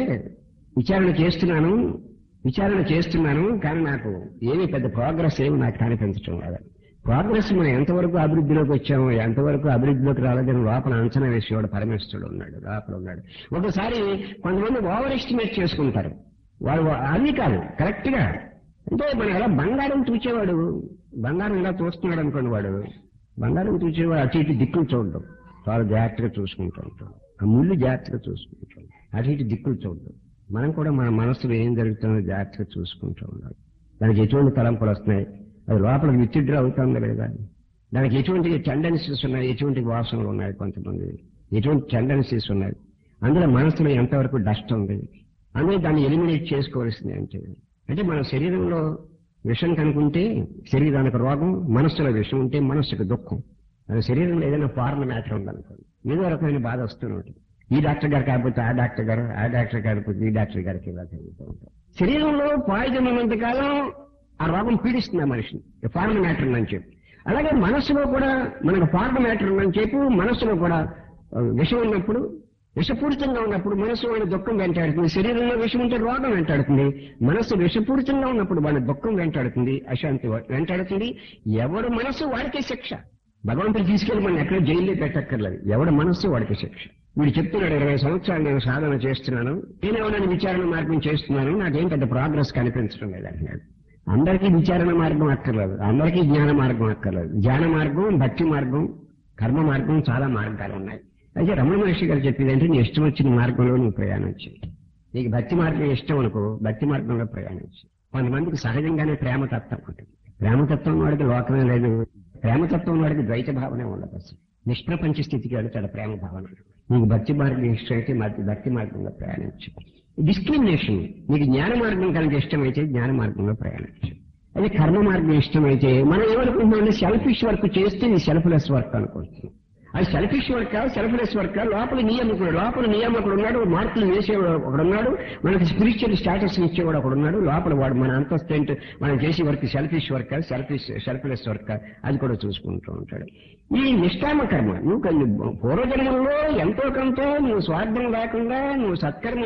విచారణ చేస్తున్నాను కానీ నాకు ఏమీ పెద్ద ప్రోగ్రెస్ ఏమి నాకు కనిపించడం లేదు. ప్రోగ్రెస్ మనం ఎంతవరకు అభివృద్ధిలోకి వచ్చామో, ఎంతవరకు అభివృద్ధిలోకి రాలేదని లోపల అంచనా వేసేవాడు పరమేశ్వరుడు ఉన్నాడు. ఒకసారి కొంతమంది ఓవర్ ఎస్టిమేట్ చేసుకుంటారు. వాడు అది కాదు కరెక్ట్ గా. అంటే మనం ఎలా బంగారం చూచేవాడు, బంగారం ఇలా చూస్తున్నాడు అనుకోండి, వాడు బంగారం చూచేవాడు అటు ఇటు దిక్కులు చూడడం, చాలా జాగ్రత్తగా చూసుకుంటూ ఉంటాం. ఆ ముళ్ళు జాగ్రత్తగా చూసుకుంటాం, అటు ఇటు దిక్కులు చూడడం. మనం కూడా మన మనసులో ఏం జరుగుతుందో జాగ్రత్తగా చూసుకుంటూ ఉండాలి. దానికి ఎటువంటి తలంపులు వస్తున్నాయి, అది లోపల విత్డ్రా అవుతుందా లేదా, దానికి ఎటువంటి టెండెన్సీస్ ఉన్నాయి, ఎటువంటి వాసనలు ఉన్నాయి, కొంతమంది ఎటువంటి టెండెన్సీస్ ఉన్నాయి, అందులో మనసులో ఎంతవరకు డస్ట్ ఉంది, అందులో దాన్ని ఎలిమినేట్ చేసుకోవాల్సింది. అంటే మన శరీరంలో విషం కనుకుంటే శరీరానికి రోగం, మనస్సులో విషం ఉంటే మనస్సుకు దుఃఖం. మన శరీరంలో ఏదైనా ఫారెన్ మ్యాటర్ ఉందనుకోండి, ఏదో రకమైన బాధ వస్తూనే ఉంటుంది. ఈ డాక్టర్ గారు కాకపోతే ఆ డాక్టర్ గారు, ఆ డాక్టర్ కాకపోతే ఈ డాక్టర్ గారికి ఇలా జరుగుతూ ఉంటాం. శరీరంలో పాయిజన్ ఉన్నంత కాలం ఆ రోగం పీడిస్తుంది ఆ మనిషిని, ఫారెన్ మ్యాటర్ ఉందని చెప్పి. అలాగే మనస్సులో కూడా మనకు ఫారెన్ మ్యాటర్ ఉందని చెప్పి మనస్సులో కూడా విషం ఉన్నప్పుడు, విషపూరితంగా ఉన్నప్పుడు మనస్సు వాడి దుఃఖం వెంటాడుతుంది. శరీరంలో విషం ఉంటే రోగం వెంటాడుతుంది. మనస్సు విషపూరితంగా ఉన్నప్పుడు వాడి దుఃఖం వెంటాడుతుంది, అశాంతి వెంటాడుతుంది. ఎవడు మనస్సు వాడికే శిక్ష. భగవంతుడు తీసుకెళ్లి మనం ఎక్కడ జైల్లో పెట్టక్కర్లేదు. ఎవడు మనస్సు వాడికి శిక్ష. వీడు చెప్తున్నాడు, 20 సంవత్సరాలు నేను సాధన చేస్తున్నాను, నేనేమన్నా విచారణ మార్గం చేస్తున్నాను, నాకేం పెద్ద ప్రోగ్రెస్ కనిపించడం లేదు అంటున్నాడు. అందరికీ విచారణ మార్గం అక్కర్లేదు, అందరికీ జ్ఞాన మార్గం అక్కర్లేదు. జ్ఞాన మార్గం, భక్తి మార్గం, కర్మ మార్గం, చాలా మార్గాలు ఉన్నాయి. అయితే రమణ మహర్షి గారు చెప్పేది అంటే నీ ఇష్టం వచ్చిన మార్గంలో నువ్వు ప్రయాణం చేయి. నీకు భక్తి మార్గం ఇష్టం అనుకో, భక్తి మార్గంలో ప్రయాణం చేయి. కొంతమందికి సహజంగానే ప్రేమతత్వం ఉంటుంది. ప్రేమతత్వం వాడికి లోకమే లేదు, ప్రేమతత్వం వాడికి ద్వైత భావనే ఉండదు. అసలు నిష్ప్రపంచ స్థితికి వెళ్తాడు ప్రేమ భావన. నీకు భక్తి మార్గం ఇష్టం అయితే భక్తి మార్గంలో ప్రయాణించు. డిస్క్రిమినేషన్, నీకు జ్ఞాన మార్గం కనుక ఇష్టమైతే జ్ఞాన మార్గంలో ప్రయాణించు. అది కర్మ మార్గం ఇష్టమైతే మనం ఏమనుకుంటున్నాం, సెల్ఫిష్ వర్క్ చేస్తే నీ సెల్ఫ్లెస్ వర్క్ అనుకుంటున్నాం. అది సెల్ఫిష్ వర్క్, సెల్ఫ్లెస్ వర్క్. లోపల నియామకుడు ఉన్నాడు, మార్కులు వేసేవాడు ఒకడున్నాడు, మనకి స్పిరిచువల్ స్టాటస్ ఇచ్చేవాడు ఒకడున్నాడు. లోపల వాడు మన అంతస్తు ఏంటి, మనం చేసే work selfish work, selfless work, అది కూడా చూసుకుంటూ ఉంటాడు. ఈ నిష్కామ కర్మ, నువ్వు పూర్వజన్మల్లో ఎంతో కొంత నువ్వు స్వార్థం లేకుండా నువ్వు సత్కర్మ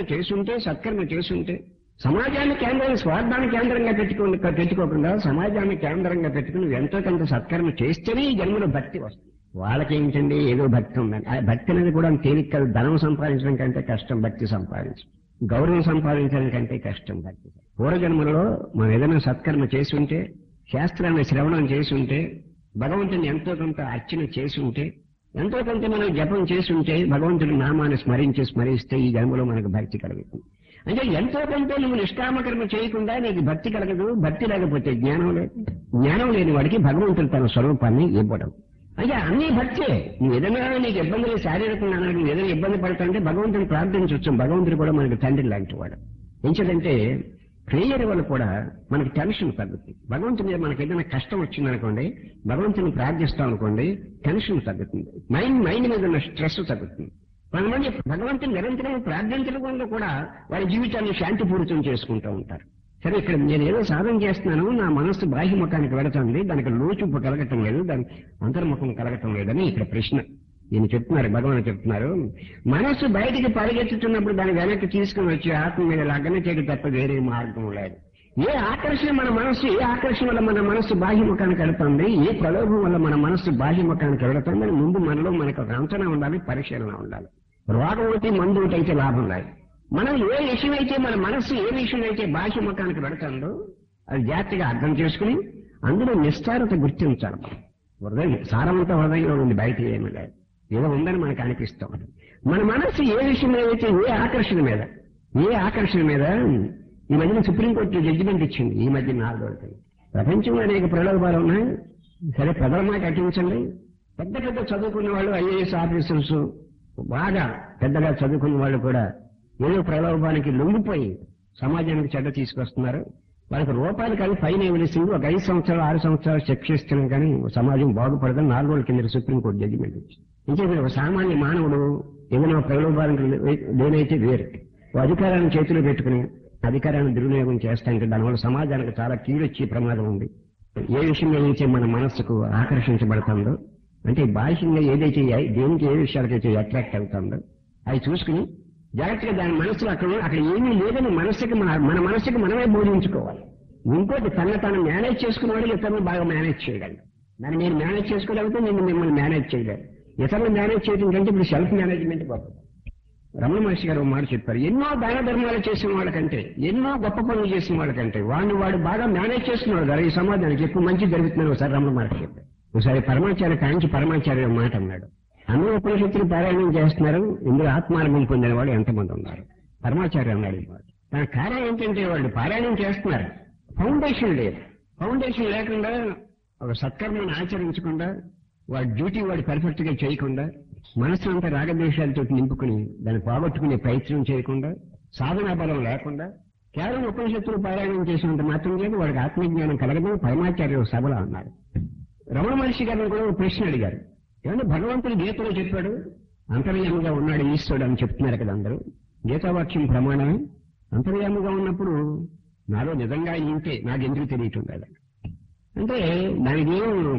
చేసుంటే సమాజాన్ని కేంద్రంగా, స్వార్థాన్ని కేంద్రంగా పెట్టుకోకుండా సమాజాన్ని కేంద్రంగా పెట్టుకుని నువ్వు ఎంతో కొంత సత్కర్మ చేస్తేనే ఈ జన్మలో భక్తి వస్తుంది. వాళ్ళకేంటండి ఏదో భక్తి ఉందని. ఆ భక్తి అనేది కూడా తేలిక కాదు. ధనం సంపాదించడం కంటే కష్టం భక్తి సంపాదించడం, గౌరవం సంపాదించడం కంటే కష్టం భక్తి. పూర్వజన్మలో మనం ఏదైనా సత్కర్మ చేసి ఉంటే, శాస్త్రాన్ని శ్రవణం చేసి ఉంటే, భగవంతుని ఎంతో కొంత అర్చన చేసి ఉంటే, ఎంతో కొంత మనం జపం చేసి ఉంటే, భగవంతుడి నామాన్ని స్మరిస్తే ఈ జన్మలో మనకు భక్తి కలుగుతుంది. అంటే ఎంతో కొంత నువ్వు నిష్కామకర్మ చేయకుండా నీకు భక్తి కలగదు. భక్తి లేకపోతే జ్ఞానం లేదు. జ్ఞానం లేని వాడికి భగవంతుడు తన స్వరూపాన్ని ఇవ్వడం. అంటే అన్ని భక్తే. నువ్వు ఏదైనా నీకు ఇబ్బందులు, శారీరకంగా నువ్వు ఏదైనా ఇబ్బంది పడుతుంటే భగవంతుని ప్రార్థించవచ్చు. భగవంతుడు కూడా మనకు తండ్రి లాంటి వాడు. ఏంటంటే ప్రేయర్ వల్ల కూడా మనకి టెన్షన్ తగ్గుతుంది. భగవంతుని మీద మనకి ఏదైనా కష్టం వచ్చిందనుకోండి, భగవంతుని ప్రార్థిస్తాం అనుకోండి, టెన్షన్ తగ్గుతుంది. మైండ్ మీద ఉన్న స్ట్రెస్ తగ్గుతుంది. కొంతమంది భగవంతుని నిరంతరం ప్రార్థించడం వల్ల కూడా వారి జీవితాన్ని శాంతిపూరితం చేసుకుంటూ ఉంటారు. సరే, ఇక్కడ నేను ఏదో సాధన చేస్తున్నాను, నా మనస్సు బాహ్యముఖానికి వెళుతుంది, దానికి లోచుంపు కలగటం లేదు, దాని అంతర్ముఖం కలగటం లేదని ఇక్కడ ప్రశ్న. ఈయన చెప్తున్నారు, భగవాన్ చెప్తున్నారు, మనస్సు బయటికి పరిగెత్తుతున్నప్పుడు దాన్ని వెనక్కి తీసుకుని వచ్చి ఆత్మ మీద లగ్న చేయడం తప్ప వేరే మార్గం లేదు. ఏ ఆకర్షణ మన మనస్సు, ఏ ఆకర్షణ వల్ల మన మనస్సు బాహ్యముఖానికి వెళుతుంది, ఏ ప్రలోభం వల్ల మన మనస్సు బాహ్యముఖానికి వెళుతుంది అని ముందు మనలో మనకు ఒక అంచనా ఉండాలి, పరిశీలన ఉండాలి. రోగం ఒకటి, మందు ఒకటి అయితే లాభం లేదు. మనం ఏ విషయం అయితే, మన మనస్సు ఏ విషయం అయితే బాహ్యముఖానికి వెళుతుందో అది జాగ్రత్తగా అర్థం చేసుకుని అందులో నిస్సారత గుర్తించాలి. హృదయం సారమంతా హృదయంలో ఉంది, బయట ఏమీ లేదు, ఏదో ఉందని మనకు అనిపిస్తాం. మన మనస్సు ఏ విషయం అయితే, ఏ ఆకర్షణ మీద ఈ మధ్యన సుప్రీంకోర్టు జడ్జిమెంట్ ఇచ్చింది. ఈ మధ్య 4 రోజులు ప్రపంచంలో అనేక ప్రలోభాలు ఉన్నాయి. సరే, ప్రజల మాట అటించండి. పెద్ద పెద్ద చదువుకున్న వాళ్ళు, ఐఏఎస్ ఆఫీసర్స్, బాగా పెద్దగా చదువుకున్న వాళ్ళు కూడా ఏదో ప్రలోభానికి లొంగిపోయి సమాజానికి చెడ్డ తీసుకొస్తున్నారు. వాళ్ళకి రూపాయలు కాదు ఫైన్ వేసింది. ఒక 5 సంవత్సరాలు 6 సంవత్సరాలు శిక్ష ఇస్తున్నాం కానీ సమాజం బాగుపడదని 4 రోజుల కింద సుప్రీంకోర్టు జడ్జిమెంట్ ఇచ్చింది. ఇంకే ఒక సామాన్య మానవుడు ఏదైనా ప్రలోభానికి లేనైతే వేరు, అధికారాన్ని చేతిలో పెట్టుకుని అధికారాన్ని దుర్వినియోగం చేస్తానికి దానివల్ల సమాజానికి చాలా కీడొచ్చే ప్రమాదం ఉంది. ఏ విషయం ఏదైతే మన మనస్సుకు ఆకర్షించబడుతుందో, అంటే బాహ్యంగా ఏదైతే దేనికి ఏ విషయాలకైతే అట్రాక్ట్ అవుతుందో అవి చూసుకుని జాగ్రత్తగా దాని మనస్సులో అక్కడ ఏమీ లేదని మన మనస్సుకి మనమే బోధించుకోవాలి. ఇంకోటి తను మేనేజ్ చేసుకునేవాడు ఇతరులు బాగా మేనేజ్ చేయగలరు. దాన్ని నేను మేనేజ్ చేసుకోగలిగితే నేను మిమ్మల్ని మేనేజ్ చేయగలను. ఇతరులు మేనేజ్ చేయడం కంటే ఇప్పుడు సెల్ఫ్ మేనేజ్మెంట్ గొప్ప. రమణ మహర్షి గారు మాట చెప్పారు, ఎన్నో దాన ధర్మాలు చేసిన వాళ్ళకంటే, ఎన్నో గొప్ప పనులు చేసిన వాళ్ళకంటే వాడు బాగా మేనేజ్ చేస్తున్నాడు కదా, ఈ సమాజానికి ఎక్కువ మంచి జరుగుతుందని ఒకసారి రమణ మహర్షి చెప్పారు. ఒకసారి పరమాచార్య కాంచి పరమాచార్య మాట అన్నాడు, అన్ని ఉపనిషత్తులు పారాయణం చేస్తున్నారు, ఇందులో ఆత్మానుభవం పొందిన వాళ్ళు ఎంతమంది ఉన్నారు? పరమాచార్య అన్నాడు ఈ మాట. దాని కారణం ఏంటంటే వాళ్ళు పారాయణం చేస్తున్నారు, ఫౌండేషన్ లేదు. ఫౌండేషన్ లేకుండా ఒక సత్కర్మను ఆచరించకుండా, వాడి డ్యూటీ వాడు పర్ఫెక్ట్ గా చేయకుండా, మనసు అంతా రాగద్వేషాలతో నింపుకుని దాన్ని పోగొట్టుకునే ప్రయత్నం చేయకుండా, సాధనా బలం లేకుండా కేవలం ఉపనిషత్తులు పారాయణం చేసినంత మాత్రం చేసి వాడికి ఆత్మజ్ఞానం కలగదని పరమాచార్య సభలో అన్నారు. రమణ మహర్షి గారిని కూడా ఒక ప్రశ్న అడిగారు, ఏమంటే భగవంతుడు గీతలో చెప్పాడు అంతర్యామిగా ఉన్నాడు ఈశ్వరుడు అని చెప్తున్నారు కదా అందరూ, గీతావాక్యం ప్రమాణమే. అంతర్యామిగా ఉన్నప్పుడు నాలో నిజంగా ఇంటే నాకు ఎందుకు తెలియటం కదా అంటే దానికి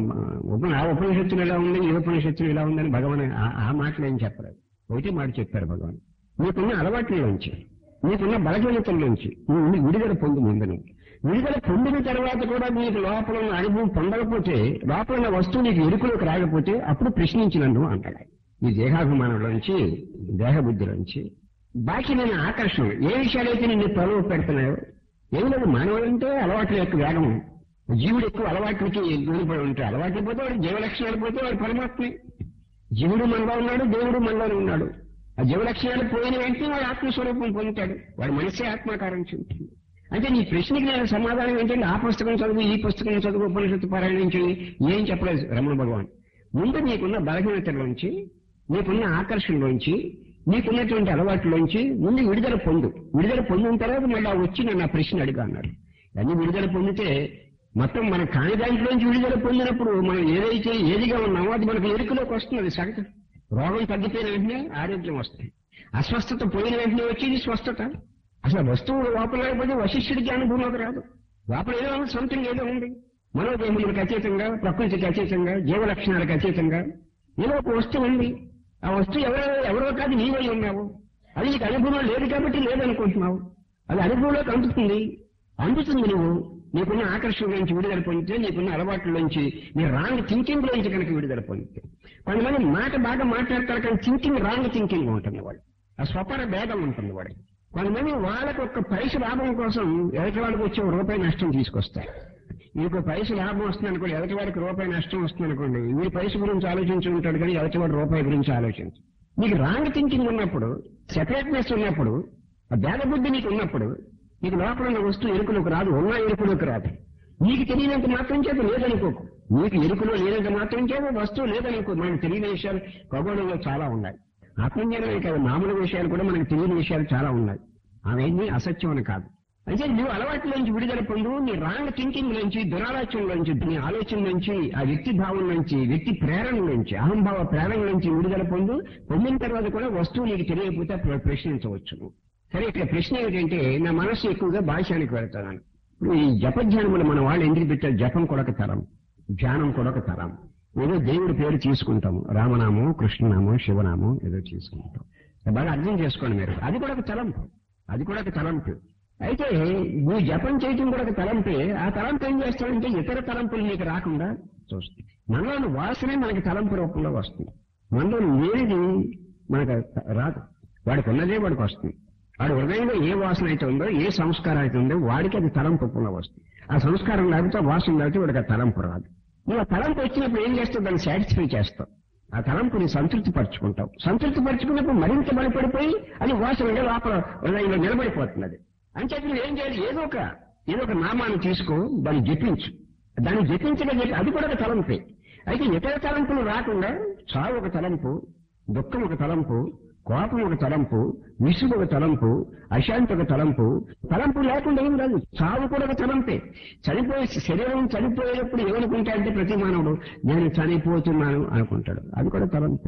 ఆ ఉపనిషత్తులు ఎలా ఉంది, ఈ ఉపనిషత్తులు ఎలా ఉందని భగవాన్ ఆ మాటలు ఏం చెప్పలేదు. ఒకటే మాట చెప్పారు భగవాన్, మీకున్న అలవాట్లలోంచి, మీకున్న బలహీనతల్లోంచి నువ్వు విడుదల పొందు. ముందును విడుదల పొందిన తర్వాత కూడా మీకు లోపల ఉన్న అనుభవం పొందకపోతే, లోపల ఉన్న వస్తువు నీకు ఎరుకులోకి రాకపోతే అప్పుడు ప్రశ్నించినన్ను అంటాడు. ఈ దేహాభిమానంలోంచి, దేహబుద్ధిలోంచి బాహ్యమైన ఆకర్షణ ఏ విషయాలైతే నిన్ను ప్రలోభ పెడుతున్నాయో, ఏమి లేదు. మానవులంటే అలవాట్ల యొక్క వేగం, జీవుడు ఎక్కువ అలవాట్లకి గురిపడి ఉంటే అలవాట్లు పోతే వాడు జీవలక్షణాలు పోతే వాడు పరమాత్మే. జీవుడు మనలో ఉన్నాడు, దేవుడు మనలోనే ఉన్నాడు. ఆ జీవలక్షణాలు పోయిన వెంటనే వాడు ఆత్మస్వరూపం పొందుతాడు, వాడు మనసే ఆత్మాకారం చెందుతుంది. అంటే నీ ప్రశ్నకి నేను సమాధానం ఏంటంటే ఆ పుస్తకం చదువు, ఈ పుస్తకం చదువు, ఉపనిషత్తు పారాయణం చేయి ఏం చెప్పలేదు రమణ భగవాన్. ముందు నీకున్న బలహీనతలోంచి, నీకున్న ఆకర్షణలోంచి, నీకున్నటువంటి అలవాట్లోంచి ముందు విడుదల పొందు. విడుదల పొందిన తర్వాత మళ్ళీ వచ్చి నన్ను ఆ ప్రశ్న అడిగా అన్నాడు. అన్ని విడుదల పొందితే మొత్తం మన కాని దాంట్లోంచి విడుదల పొందినప్పుడు మనం ఏదైతే ఏదిగా ఉన్నామో అది మనకు ఎరుకలోకి వస్తుంది. సగటు రోగం తగ్గిపోయిన వెంటనే ఆరోగ్యం వస్తుంది, అస్వస్థత పోయిన వెంటనే వచ్చేది స్వస్థత. అసలు వస్తువు లోపల లేకపోతే వశిష్ఠుడికి అనుభవంలోకి రాదు. లోపల ఏదో ఉంది, సంథింగ్ ఏదో ఉంది. మనోదేహములకు అతీతంగా, ప్రకృతికి అతీతంగా, జీవలక్షణాలకు అతీతంగా ఏదో ఒక వస్తువు ఉంది. ఆ వస్తువు ఎవరో కాదు, నీవై ఉన్నావు. అది నీకు అనుభవం లేదు కాబట్టి లేదనుకుంటున్నావు. అది అనుభవంలోకి అందుతుంది. నువ్వు నీకున్న ఆకర్షణ నుంచి విడుదల పొందితే, నీకున్న అలవాట్లలోంచి, నీ రాంగ్ థింకింగ్ లోంచి కనుక విడుదల పొందితే. కొంతమంది మాట బాగా మాట్లాడతారు కానీ థింకింగ్ రాంగ్ థింకింగ్ ఉంటుంది వాడు, ఆ స్వపర భేదం ఉంటుంది వాడికి. కొంతమంది వాళ్ళకు ఒక్క పైస లాభం కోసం ఎదుటి వాళ్ళకి వచ్చే రూపాయి నష్టం తీసుకొస్తారు. మీకు పైస లాభం వస్తుంది అనుకోండి, ఎదుటి వాడికి రూపాయి నష్టం వస్తుంది అనుకోండి, వీడి పైస గురించి ఆలోచించి ఉంటాడు కానీ ఎదుటి వాడి రూపాయి గురించి ఆలోచించు. నీకు రాంగ్ థింకింగ్ ఉన్నప్పుడు, సెపరేట్నెస్ ఉన్నప్పుడు, ఆ భేద బుద్ధి నీకు ఉన్నప్పుడు, నీకు లోపల ఉన్న వస్తువు ఎరుకులోకి రాదు, ఉన్న ఎరుకులోకి రాదు. నీకు తెలియనంత మాత్రం చేత లేదనుకోకు. నీకు ఎరుకులో లేనంత మాత్రం చేత వస్తువు లేదనుకో. మనకు తెలియని విషయాలు ఖగోళంలో చాలా ఉన్నాయి. ఆత్మజ్ఞానమే కాదు, మామూలు విషయాలు కూడా మనకు తెలియని విషయాలు చాలా ఉన్నాయి. అవన్నీ అసత్యం అని కాదు. అంటే నువ్వు అలవాట్లోంచి విడుదల పొందు, నీ రాంగ్ థింకింగ్ నుంచి, దురాలోచన నుంచి, నీ ఆలోచన నుంచి, ఆ వ్యక్తి భావం నుంచి, వ్యక్తి ప్రేరణ నుంచి, అహంభావ ప్రేరణ నుంచి విడుదల పొందిన తర్వాత కూడా వస్తువు నీకు తెలియకపోతే ప్రశ్నించవచ్చు. సరే, ఇక్కడ ప్రశ్న ఏమిటంటే, నా మనసు ఎక్కువగా భాష్యానికి వెళ్తాను. ఇప్పుడు ఈ జపధ్యానములు మన వాళ్ళు ఎందుకు పెట్టారు? జపం కూడా ఒక తరం, ధ్యానం కూడా ఒక తరం. ఏదో దేవుడి పేరు తీసుకుంటాము, రామనామం, కృష్ణనామం, శివనామం ఏదో తీసుకుంటాం. బాగా అర్థం చేసుకోండి మీరు. అది కూడా ఒక తలంపు. అయితే నువ్వు జపం చేయటం కూడా ఒక తలంపే. ఆ తలంపు ఏం చేస్తాడంటే ఇతర తలంపులు నీకు రాకుండా చూస్తుంది. మనలోని వాసనే మనకి తలంపు రూపంలో వస్తుంది. మనలో లేనిది మనకు రాదు. వాడికి ఉన్నదే వాడికి వస్తుంది. వాడి హృదయంలో ఏ వాసన అయితే ఉందో, ఏ సంస్కారం అయితే ఉందో వాడికి అది తలంపు రూపంలో వస్తుంది. ఆ సంస్కారం లేకపోతే, వాసన లేకపోతే వాడికి ఆ తలంపు రాదు. నువ్వు ఆ తలంపు వచ్చినప్పుడు ఏం చేస్తావు? దాన్ని సాటిస్ఫై చేస్తావు. ఆ తలంపుని సంతృప్తి పరుచుకుంటావు. సంతృప్తి పరుచుకున్నప్పుడు మరింత బలపడిపోయి అది వాసనగా లోపల హృదయంలో నిలబడిపోతుంది. అది అంచేత నువ్వు ఏం చేయాలి? ఏదో ఒక నామాన్ని తీసుకో, దాన్ని జపించు. దాన్ని జపించగా అది కూడా ఒక తలంపే. అయితే ఇతర తలంపులు రాకుండా చావు ఒక తలంపు, దుఃఖం ఒక తలంపు, కోపం ఒక తలంపు, విసుగు ఒక తలంపు, అశాంతి ఒక తలంపు. తలంపు లేకుండా ఏం రాదు. చావు కూడా ఒక తలంపే. శరీరం చనిపోయేటప్పుడు ఏమనుకుంటాడంటే ప్రతి మానవుడు నేను చనిపోతున్నాను అనుకుంటాడు. అది కూడా తలంపే.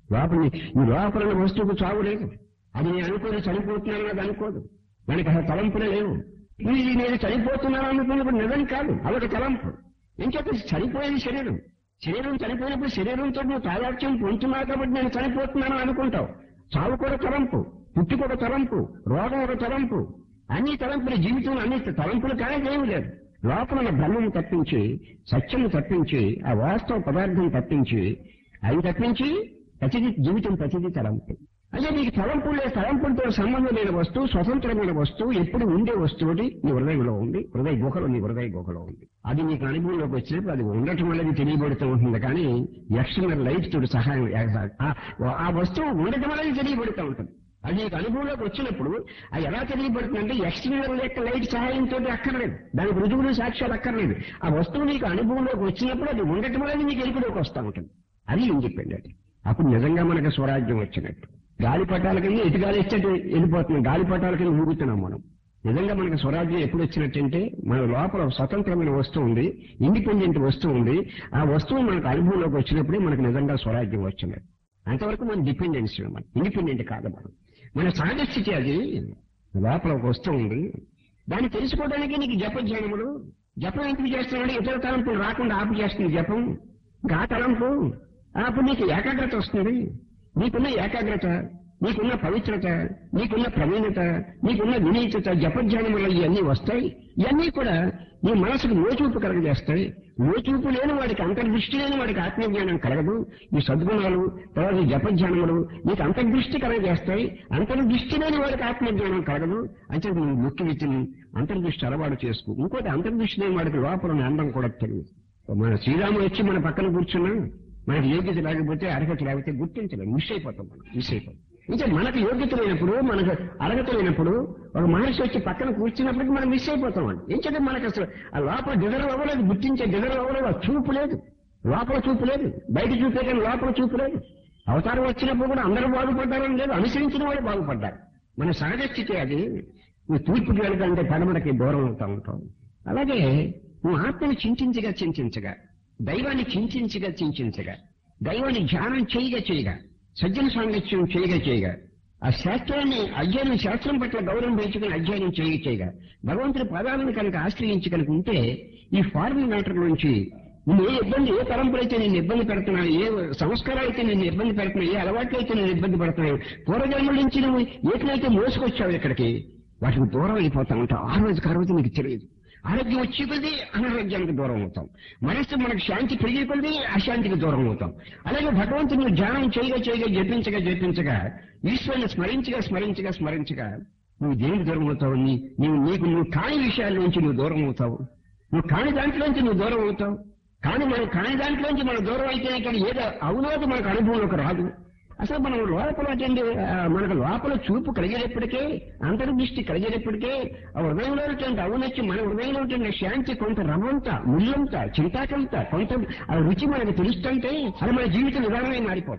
ఈ లోపల వస్తువుకు చావు లేదు. అది నేను అనుకోని చనిపోతున్నాను అది అనుకోదు. మనకి అసలు తలంపులే లేవు. ఇది నేను చనిపోతున్నాను అనుకున్నప్పుడు నిజం కాదు, అదొక తలంపు. ఏం చెప్పి చనిపోయేది శరీరం చనిపోయినప్పుడు శరీరంతో నువ్వు తాదాత్యం పొందుతున్నావు కాబట్టి నేను చనిపోతున్నాను అనుకుంటావు. చావు కూడా తలంపు, పుట్టుకు ఒక తలంపు, రోగం ఒక తలంపు. అన్ని తలంపులు, జీవితంలో అన్ని తలంపులు కానీ ఏమి లేదు. లోపల బ్రహ్మం తప్పించి, సత్యం తప్పించి, ఆ వాస్తవ పదార్థం తప్పించి, అవి తప్పించి జీవితం ప్రతిదీ తలంపు. అంటే నీకు తలంపులతో సంబంధం లేని వస్తువు, స్వతంత్రమైన వస్తువు, ఎప్పుడు ఉండే వస్తువు నీ హృదయంలో ఉంది. నీ హృదయ గుహలో ఉంది. అది నీకు అనుభవంలోకి వచ్చినప్పుడు అది ఉండటం వల్ల తెలియబడుతూ ఉంటుంది. కానీ ఎక్స్టర్నల్ లైట్ తోటి సహాయం, ఆ వస్తువు ఉండటం వల్ల తెలియబడుతూ ఉంటుంది. అది నీకు అనుభవంలోకి వచ్చినప్పుడు అది ఎలా తెలియబడుతుందంటే ఎక్స్టర్నల్ యొక్క లైట్ సహాయంతో అక్కర్లేదు. దానికి రుజువులు, సాక్ష్యాలు అక్కర్లేదు. ఆ వస్తువు నీకు అనుభవంలోకి వచ్చినప్పుడు అది ఉండటం వల్ల నీకు ఎరుకులోకి వస్తూ ఉంటుంది. అది ఏం చెప్పండి. అది అప్పుడు నిజంగా మనకు స్వరాజ్యం వచ్చినట్టు. గాలిపటాల కింద ఎటు గాలి ఇచ్చేట్టు వెళ్ళిపోతున్నాం. గాలిపటాల కింద ఊగుతున్నాం మనం. నిజంగా మనకు స్వరాజ్యం ఎప్పుడు వచ్చినట్టంటే మన లోపల స్వతంత్రమైన వస్తువు ఉంది, ఇండిపెండెంట్ వస్తువు ఉంది. ఆ వస్తువు మనకు అనుభవంలోకి వచ్చినప్పుడే మనకు నిజంగా స్వరాజ్యం వచ్చినట్టు. అంతవరకు మన డిపెండెన్స్, మనం ఇండిపెండెంట్ కాదు. మన సహజ స్థితి అది. లోపల ఒక వస్తువు ఉంది. దాన్ని తెలుసుకోవడానికి నీకు జపధ్యానములు. జపం ఎందుకు చేస్తున్నాడు? ఇతర తలంపులు రాకుండా ఆపు చేస్తుంది జపం. ఆ తలంపు అప్పుడు నీకు ఏకాగ్రత వస్తుంది. నీకున్న ఏకాగ్రత, నీకున్న పవిత్రత, నీకున్న ప్రవీణత, నీకున్న వినీతత, జపధ్యానం వల్ల ఇవన్నీ వస్తాయి. ఇవన్నీ కూడా నీ మనసుకు లోచూపు కలగజేస్తాయి. లోచూపు లేని వాడికి, అంతర్దృష్టి లేని వాడికి ఆత్మజ్ఞానం కలగదు. ఈ సద్గుణాలు, తర్వాత ఈ జపధ్యానములు నీకు అంతర్దృష్టి కలగజేస్తాయి. అంతర్దృష్టి లేని వాడికి ఆత్మజ్ఞానం కలగదు. అంటే నువ్వు ముఖ్య వ్యక్తిని అంతర్దృష్టి అలవాటు చేసుకో. ఇంకోటి, అంతర్దృష్టి లేని వాడికి లోపల అందం కూడా తెలియదు. మన శ్రీరాముడు వచ్చి మన పక్కన కూర్చున్నా మనకి యోగ్యత లేకపోతే, అర్హత లేకపోతే గుర్తించలేము, మిస్ అయిపోతాం. అంటే మనకు యోగ్యత లేనప్పుడు, మనకు అర్హత లేనప్పుడు ఒక మనిషి వచ్చి పక్కన కూర్చున్నప్పటికీ మనం మిస్ అయిపోతాం అండి. ఏంటంటే మనకు అసలు ఆ లోపల డిజర్వ్ అవ్వలేదు, గుర్తించే డిజర్వ్ అవ్వలేదు, ఆ చూపు లేదు, లోపల చూపు లేదు. బయట చూపే కానీ లోపల చూపు లేదు. అవతారం వచ్చినప్పుడు కూడా అందరూ బాగుపడ్డారని లేదు, అనుసరించిన వాళ్ళు బాగుపడ్డారు. మన సహజ స్థితి అది. నువ్వు తూర్పుకి వెళ్తాంటే పడమరకి దూరం అవుతా ఉంటావు. అలాగే నువ్వు ఆత్మని చింతించగా, దైవాన్ని చింతించగా, దైవాన్ని ధ్యానం చేయగా, సజ్జన సాంగత్యం చేయగా, ఆ శాస్త్రాన్ని అధ్యయనం, శాస్త్రం పట్ల గౌరవం పెంచుకుని అధ్యయనం చేయగా, భగవంతుడి పదాలను కనుక ఆశ్రయించగలుగుంటే ఈ ఫారిన్ మ్యాటర్ నుంచి నువ్వు ఏ తలంపులైతే నేను ఇబ్బంది పెడుతున్నావు, ఏ సంస్కారాలు అయితే నేను ఇబ్బంది పెడుతున్నావు, ఏ అలవాట్లు అయితే నేను ఇబ్బంది పడుతున్నావు, పూర్వజన్మల నుంచి నువ్వు ఏటినైతే మోసుకొచ్చావు ఇక్కడికి, వాటికి దూరం అయిపోతా ఉంటావు. ఆ రోజు నీకు తెలియదు. ఆరోగ్యం వచ్చే కొద్దీ అనారోగ్యానికి దూరం అవుతాం. మనసు మనకు శాంతి పెరిగే కొద్దీ అశాంతికి దూరం అవుతాం. అలాగే భగవంతుని ధ్యానం చేయగా జపించగా ఈశ్వరుని స్మరించగా నువ్వు దేనికి దూరం అవుతావు? నువ్వు కాని విషయాల నుంచి నువ్వు దూరం అవుతావు. నువ్వు కాని దాంట్లోంచి నువ్వు దూరం అవుతావు. కానీ మనం కాని దాంట్లోంచి మనం దూరం అయితేనే కానీ ఏదో అవునోది మనకు అనుభవంలోకి రాదు. అసలు మనం మనకు లోపల చూపు కలిగేటప్పటికే, అంతర్దృష్టి కలిగేటప్పటికే ఆ హృదయంలో అవునొచ్చి మన హృదయంలో ఉంటున్న శాంతి కొంత రమంతా, ముళ్ళంతా, చింతాకంతా కొంత ఆ రుచి మనకు తెలుస్తుంటే అది మన జీవిత విధానమే మారిపోతుంది.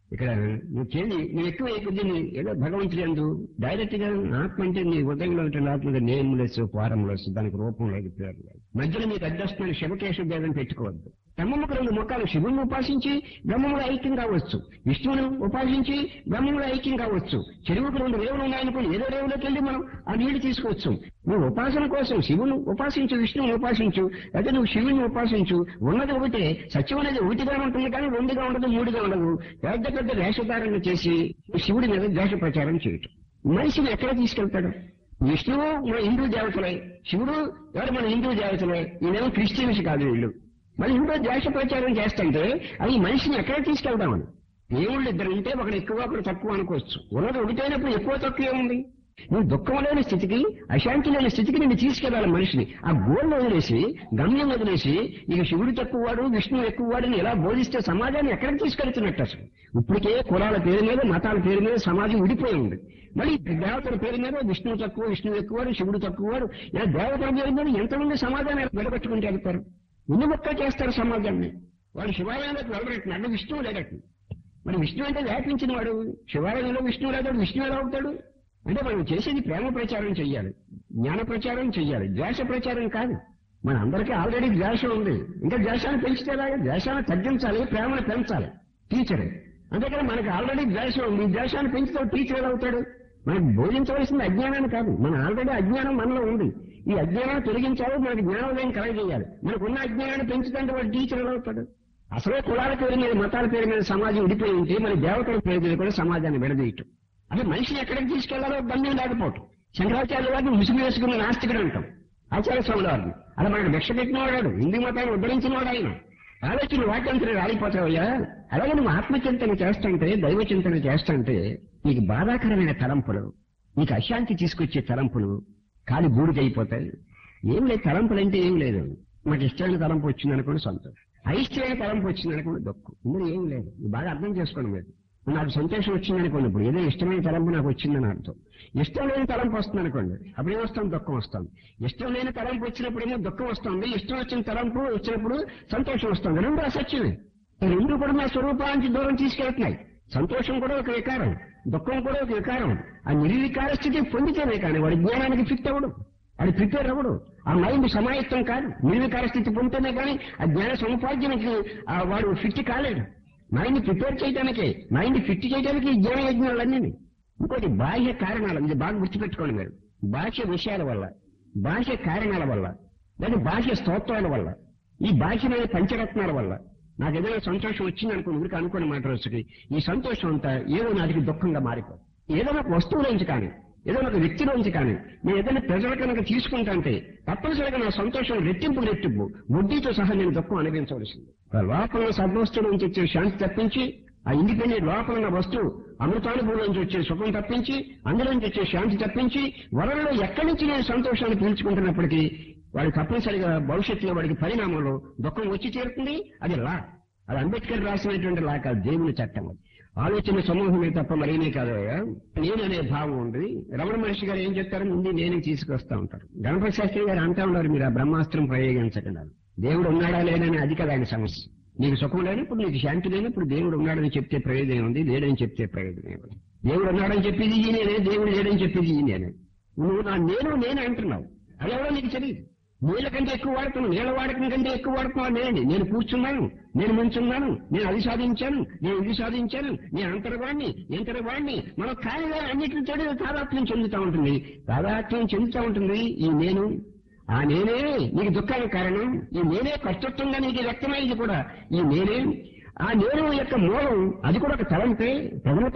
ఇక్కడ నువ్వు ఎక్కువ కొద్దిని ఏదో భగవంతుడు ఎందు డైరెక్ట్ గా ఆత్మ అంటే నీ హృదయంలో ఉంటుంది ఆత్మ నేమ్లెస్ ఫారంలెస్ దానికి రూపం లేదు పేరు లేదు. మధ్యలో మీకు అడ్జస్ట్మెంట్ శివకేశవ భేదం పెట్టుకోవద్దు. బ్రహ్మముకు రెండు ముఖాలు, శివుని ఉపాసించి బ్రహ్మములు ఐక్యం కావచ్చు, విష్ణువును ఉపాసించి బ్రహ్మములు ఐక్యం కావచ్చు. చెరువుకు రెండు రేవులు ఉన్నాయనుకోండి, ఏదో రేవులోకి వెళ్ళి మనం ఆ నీళ్లు తీసుకోవచ్చు. నువ్వు ఉపాసన కోసం శివుని ఉపాసించు, విష్ణువుని ఉపాసించు, అయితే నువ్వు శివుని ఉపాసించు. ఉన్నది ఒకటే, సత్యం అనేది ఒకటిగా ఉంటుంది కానీ రెండుగా ఉండదు, మూడుగా ఉండదు. పెద్ద పెద్ద వేషధారణ చేసి శివుడి మీద ద్వేష ప్రచారం చేయటం మనిషిని ఎక్కడ తీసుకెళ్తాడు? విష్ణువు మన హిందూ దేవతలే, శివుడు ఎవరు మన హిందూ దేవతలే, ఈయనేమో క్రిస్టియన్స్ కాదు వీళ్ళు. మరి ఇంకో ద్వేష ప్రచారం చేస్తుంటే అది మనిషిని ఎక్కడ తీసుకెళ్దామని. దేవుళ్ళు ఇద్దరు ఉంటే ఒకడు ఎక్కువ ఒకడు తక్కువ అనుకోవచ్చు. ఉన్నది ఒకటైనప్పుడు ఎక్కువ తక్కువ ఏముంది? నువ్వు దుఃఖం లేని స్థితికి, అశాంతి లేని స్థితికి నిన్ను తీసుకెళ్లాలి మనిషిని. ఆ గోల్ని వదిలేసి, గమ్యం వదిలేసి ఇక శివుడు తక్కువవాడు విష్ణువు ఎక్కువవాడని ఎలా బోధిస్తే సమాజాన్ని ఎక్కడికి తీసుకెళ్తున్నట్టు అసలు? ఇప్పటికే కులాల పేరు మీద, మతాల పేరు మీద సమాజం విడిపోయి ఉంది. మళ్ళీ దేవతల పేరు మీద విష్ణువు తక్కువ, విష్ణువు ఎక్కువవాడు, శివుడు తక్కువవాడు, ఇలా దేవతల పేరు మీద ఎంతమంది సమాజాన్ని విడగొట్టుకుంటూ వెళ్తారు? ఎన్ని మొక్కలు చేస్తారు సమాజాన్ని? వాళ్ళు శివాలయంలోకి వెళ్ళబెట్టినాడు, విష్ణువు లేదట. మరి విష్ణువు అంటే వ్యాపించిన వాడు, శివాలయంలో విష్ణువు లేదాడు, విష్ణువు ఎలా అవుతాడు? అంటే మనం చేసేది ప్రేమ ప్రచారం చెయ్యాలి, జ్ఞాన ప్రచారం చెయ్యాలి, ద్వేష ప్రచారం కాదు. మన అందరికీ ఆల్రెడీ ద్వేషం ఉంది, ఇంకా ద్వేషాన్ని పెంచితేలాగా? ద్వేషాన్ని తగ్గించాలి, ప్రేమను పెంచాలి టీచర్. అంతేకాదు మనకి ఆల్రెడీ ద్వేషం ఉంది, ద్వేషాన్ని పెంచుతాడు టీచర్ ఎలా అవుతాడు? మనకు బోధించవలసింది అజ్ఞానాన్ని కాదు, మన ఆల్రెడీ అజ్ఞానం మనలో ఉంది. ఈ అజ్ఞానాన్ని తొలగించాలి, మనకి జ్ఞానోదయం కలగజేయాలి. మనకున్న అజ్ఞానాన్ని పెంచుతుంటే వాడు టీచర్ ఎలా అవుతాడు? అసలే కులాల పేరు మీద, మతాల పేరు మీద సమాజం విడిపోయి ఉంటే మన దేవతల పేరు మీద కూడా సమాజాన్ని విడదీయటం. అసలు మనిషిని ఎక్కడికి తీసుకెళ్లాలో బంధం లేకపోవటం. శంకరాచార్య వారిని ముసుగు వేసుకున్న నాస్తికుడు అంటాం, ఆచార్య స్వామి వారిని. అలా మనకు భిక్ష పెట్టిన వాడాడు, హిందూ మతాన్ని ఉద్ధరించిన వాడు ఆయన. ఆలోచన వాక్యంతో రాలిపోతావయ్యా. అలాగే నువ్వు ఆత్మచింతన చేస్తుంటే, దైవ చింతన చేస్తుంటే నీకు బాధాకరమైన తలంపులు, నీకు అశాంతి తీసుకొచ్చే తలంపులు కాలి బూడిదైపోతాయి. ఏం లేదు, తలంపులు అంటే ఏం లేదు. మాకు ఇష్టమైన తలంపు వచ్చిందనుకోండి సంతోషం, అయిష్టమైన తలంపు వచ్చిందనుకోండి దుఃఖం. ఇందులో ఏం లేదు, బాగా అర్థం చేసుకోండి. మీరు నాకు సంతోషం వచ్చిందనుకోండి, ఇప్పుడు ఏదో ఇష్టమైన తలంపు నాకు వచ్చిందని అర్థం. ఇష్టం లేని తలంపు వస్తుంది అనుకోండి, అప్పుడు ఏమొస్తుంది? దుఃఖం వస్తుంది. ఇష్టం లేని తలంపు వచ్చినప్పుడు ఏమో దుఃఖం వస్తుంది, ఇష్టం వచ్చిన తలంపు వచ్చినప్పుడు సంతోషం వస్తుంది. రెండు అసత్యమే. ఈ రెండు కూడా నా స్వరూపానికి దూరం తీసుకెళ్తున్నాయి. సంతోషం కూడా ఒక వికారం, దుఃఖం కూడా ఒక వికారం. ఆ నిర్వికార స్థితి పొందితేనే కానీ వాడి జ్ఞానానికి ఫిట్ అవ్వడు, వాడి ప్రిపేర్ అవ్వడు. ఆ మైండ్ సమాయత్తం కాదు. నిర్వికార స్థితి పొందితేనే కానీ ఆ జ్ఞాన సముపార్జనకి వాడు ఫిట్ కాలేడు. మైండ్ ప్రిపేర్ చేయడానికి, మైండ్ ఫిట్ చేయడానికి జ్ఞాన యజ్ఞాలన్నీ. ఇంకోటి బాహ్య కారణాలు, ఇది బాగా గుర్తుపెట్టుకోండి మీరు. బాహ్య విషయాల వల్ల, బాహ్య కారణాల వల్ల, లేదా బాహ్య స్తోత్రాల వల్ల, ఈ బాహ్యమైన పంచరత్నాల వల్ల నాకు ఏదైనా సంతోషం వచ్చిందనుకో, ఊరికి అనుకున్న మాట రోజుకి ఈ సంతోషం అంతా ఏదో నాటికి దుఃఖంగా మారిపోతుంది. ఏదైనా ఒక వస్తువులోంచి కానీ, ఏదైనా ఒక వ్యక్తిలోంచి కానీ నేను ఏదైనా ప్రజల కనుక తీసుకుంటాంటే తప్పనిసరిగా నా సంతోషం రెట్టింపు వడ్డీతో సహా నేను దుఃఖం అనుభవించవలసింది. లోపల సద్వస్తువు నుంచి వచ్చే శాంతి తప్పించి, ఆ ఇండిపెండెంట్ లోపల ఉన్న వస్తువు అమృతానుభవం నుంచి వచ్చే సుఖం తప్పించి, అందులోంచి వచ్చే శాంతి తప్పించి, వరల్లో ఎక్కడి నుంచి నేను సంతోషాన్ని పీల్చుకుంటున్నప్పటికీ వాడికి తప్పనిసరిగా భవిష్యత్తులో వాడికి పరిణామంలో దుఃఖం వచ్చి చేరుతుంది. అది లా, అది అంబేద్కర్ రాసినటువంటి లా కాదు, దేవుని చట్టం. అది ఆలోచన సమూహమే తప్ప మరేనే కాదు. నేననే భావం ఉంది. రమణ మహర్షి గారు ఏం చెప్తారు? ముందు నేనే తీసుకొస్తా ఉంటారు. గణపతి శాస్త్రి గారు అంటా ఉన్నారు, మీరు ఆ బ్రహ్మాస్త్రం ప్రయోగించకుండా. దేవుడు ఉన్నాడా లేదని అది కదా ఆయన సమస్య. నీకు సుఖం లేనప్పుడు, నీకు శాంతి లేనప్పుడు దేవుడు ఉన్నాడని చెప్తే ప్రయోజనం ఉంది, లేడని చెప్తే ప్రయోజనం ఉంది. దేవుడు ఉన్నాడని చెప్పేది ఈ నేనే, దేవుడు లేడని చెప్పేది ఈ నేనే. నువ్వు నా నేనే అంటున్నావు, అది ఎవరో నీకు తెలియదు. నీళ్ళ కంటే ఎక్కువ వాడుతున్నాను, నీళ్ళ వాడకం కంటే ఎక్కువ వాడుతున్నావు నేనే. నేను కూర్చున్నాను, నేను ముంచున్నాను, నేను అది సాధించాను, నేను ఇది సాధించాను, నేను అంతర్వాణ్ణి మనం కాయగా అన్నింటితో తాదాత్మ్యం చెందుతూ ఉంటుంది. తాదాత్మ్యం చెందుతూ ఉంటుంది ఈ నేను. ఆ నేనే నీకు దుఃఖానికి కారణం. ఈ నేనే కర్తృత్వంగా నీకు వ్యక్తమైంది కూడా ఈ నేనే. ఆ నేను యొక్క మూలం అది కూడా ఒక తలంపే. ప్రధాన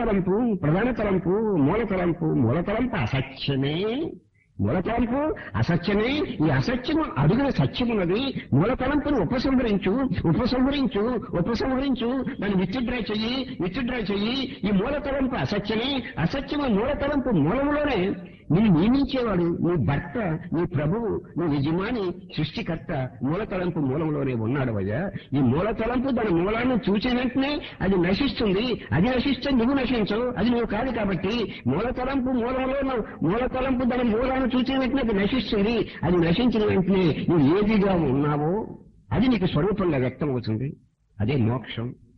తలంపు, మూల తలంపు అసత్యమే. మూల తలంపు అసత్యమే. ఈ అసత్యము అడుగున సత్యమున్నది. మూల తలంపును ఉపసంహరించు. దాన్ని విత్డ్రా చెయ్యి. ఈ మూల తలంపు అసత్యమే. అసత్యము మూల తలంపు మూలంలోనే నిన్ను నియమించేవాడు నీ భర్త, నీ ప్రభువు, నీ యజమాని, సృష్టికర్త మూల తలంపు మూలంలోనే ఉన్నాడు అయ్యా. ఈ మూల తలంపు దాని మూలాన్ని చూసిన వెంటనే అది నశిస్తుంది. అది నశిస్తే నువ్వు నశించవు, అది నువ్వు కాదు. కాబట్టి మూల తలంపు మూలంలో, మూల తలంపు దాని మూలాన్ని చూసిన వెంటనే అది నశిస్తుంది. అది నశించిన వెంటనే నువ్వు ఏదిగా ఉన్నావో అది నీకు స్వరూపంగా వ్యక్తం అవుతుంది. అదే మోక్షం.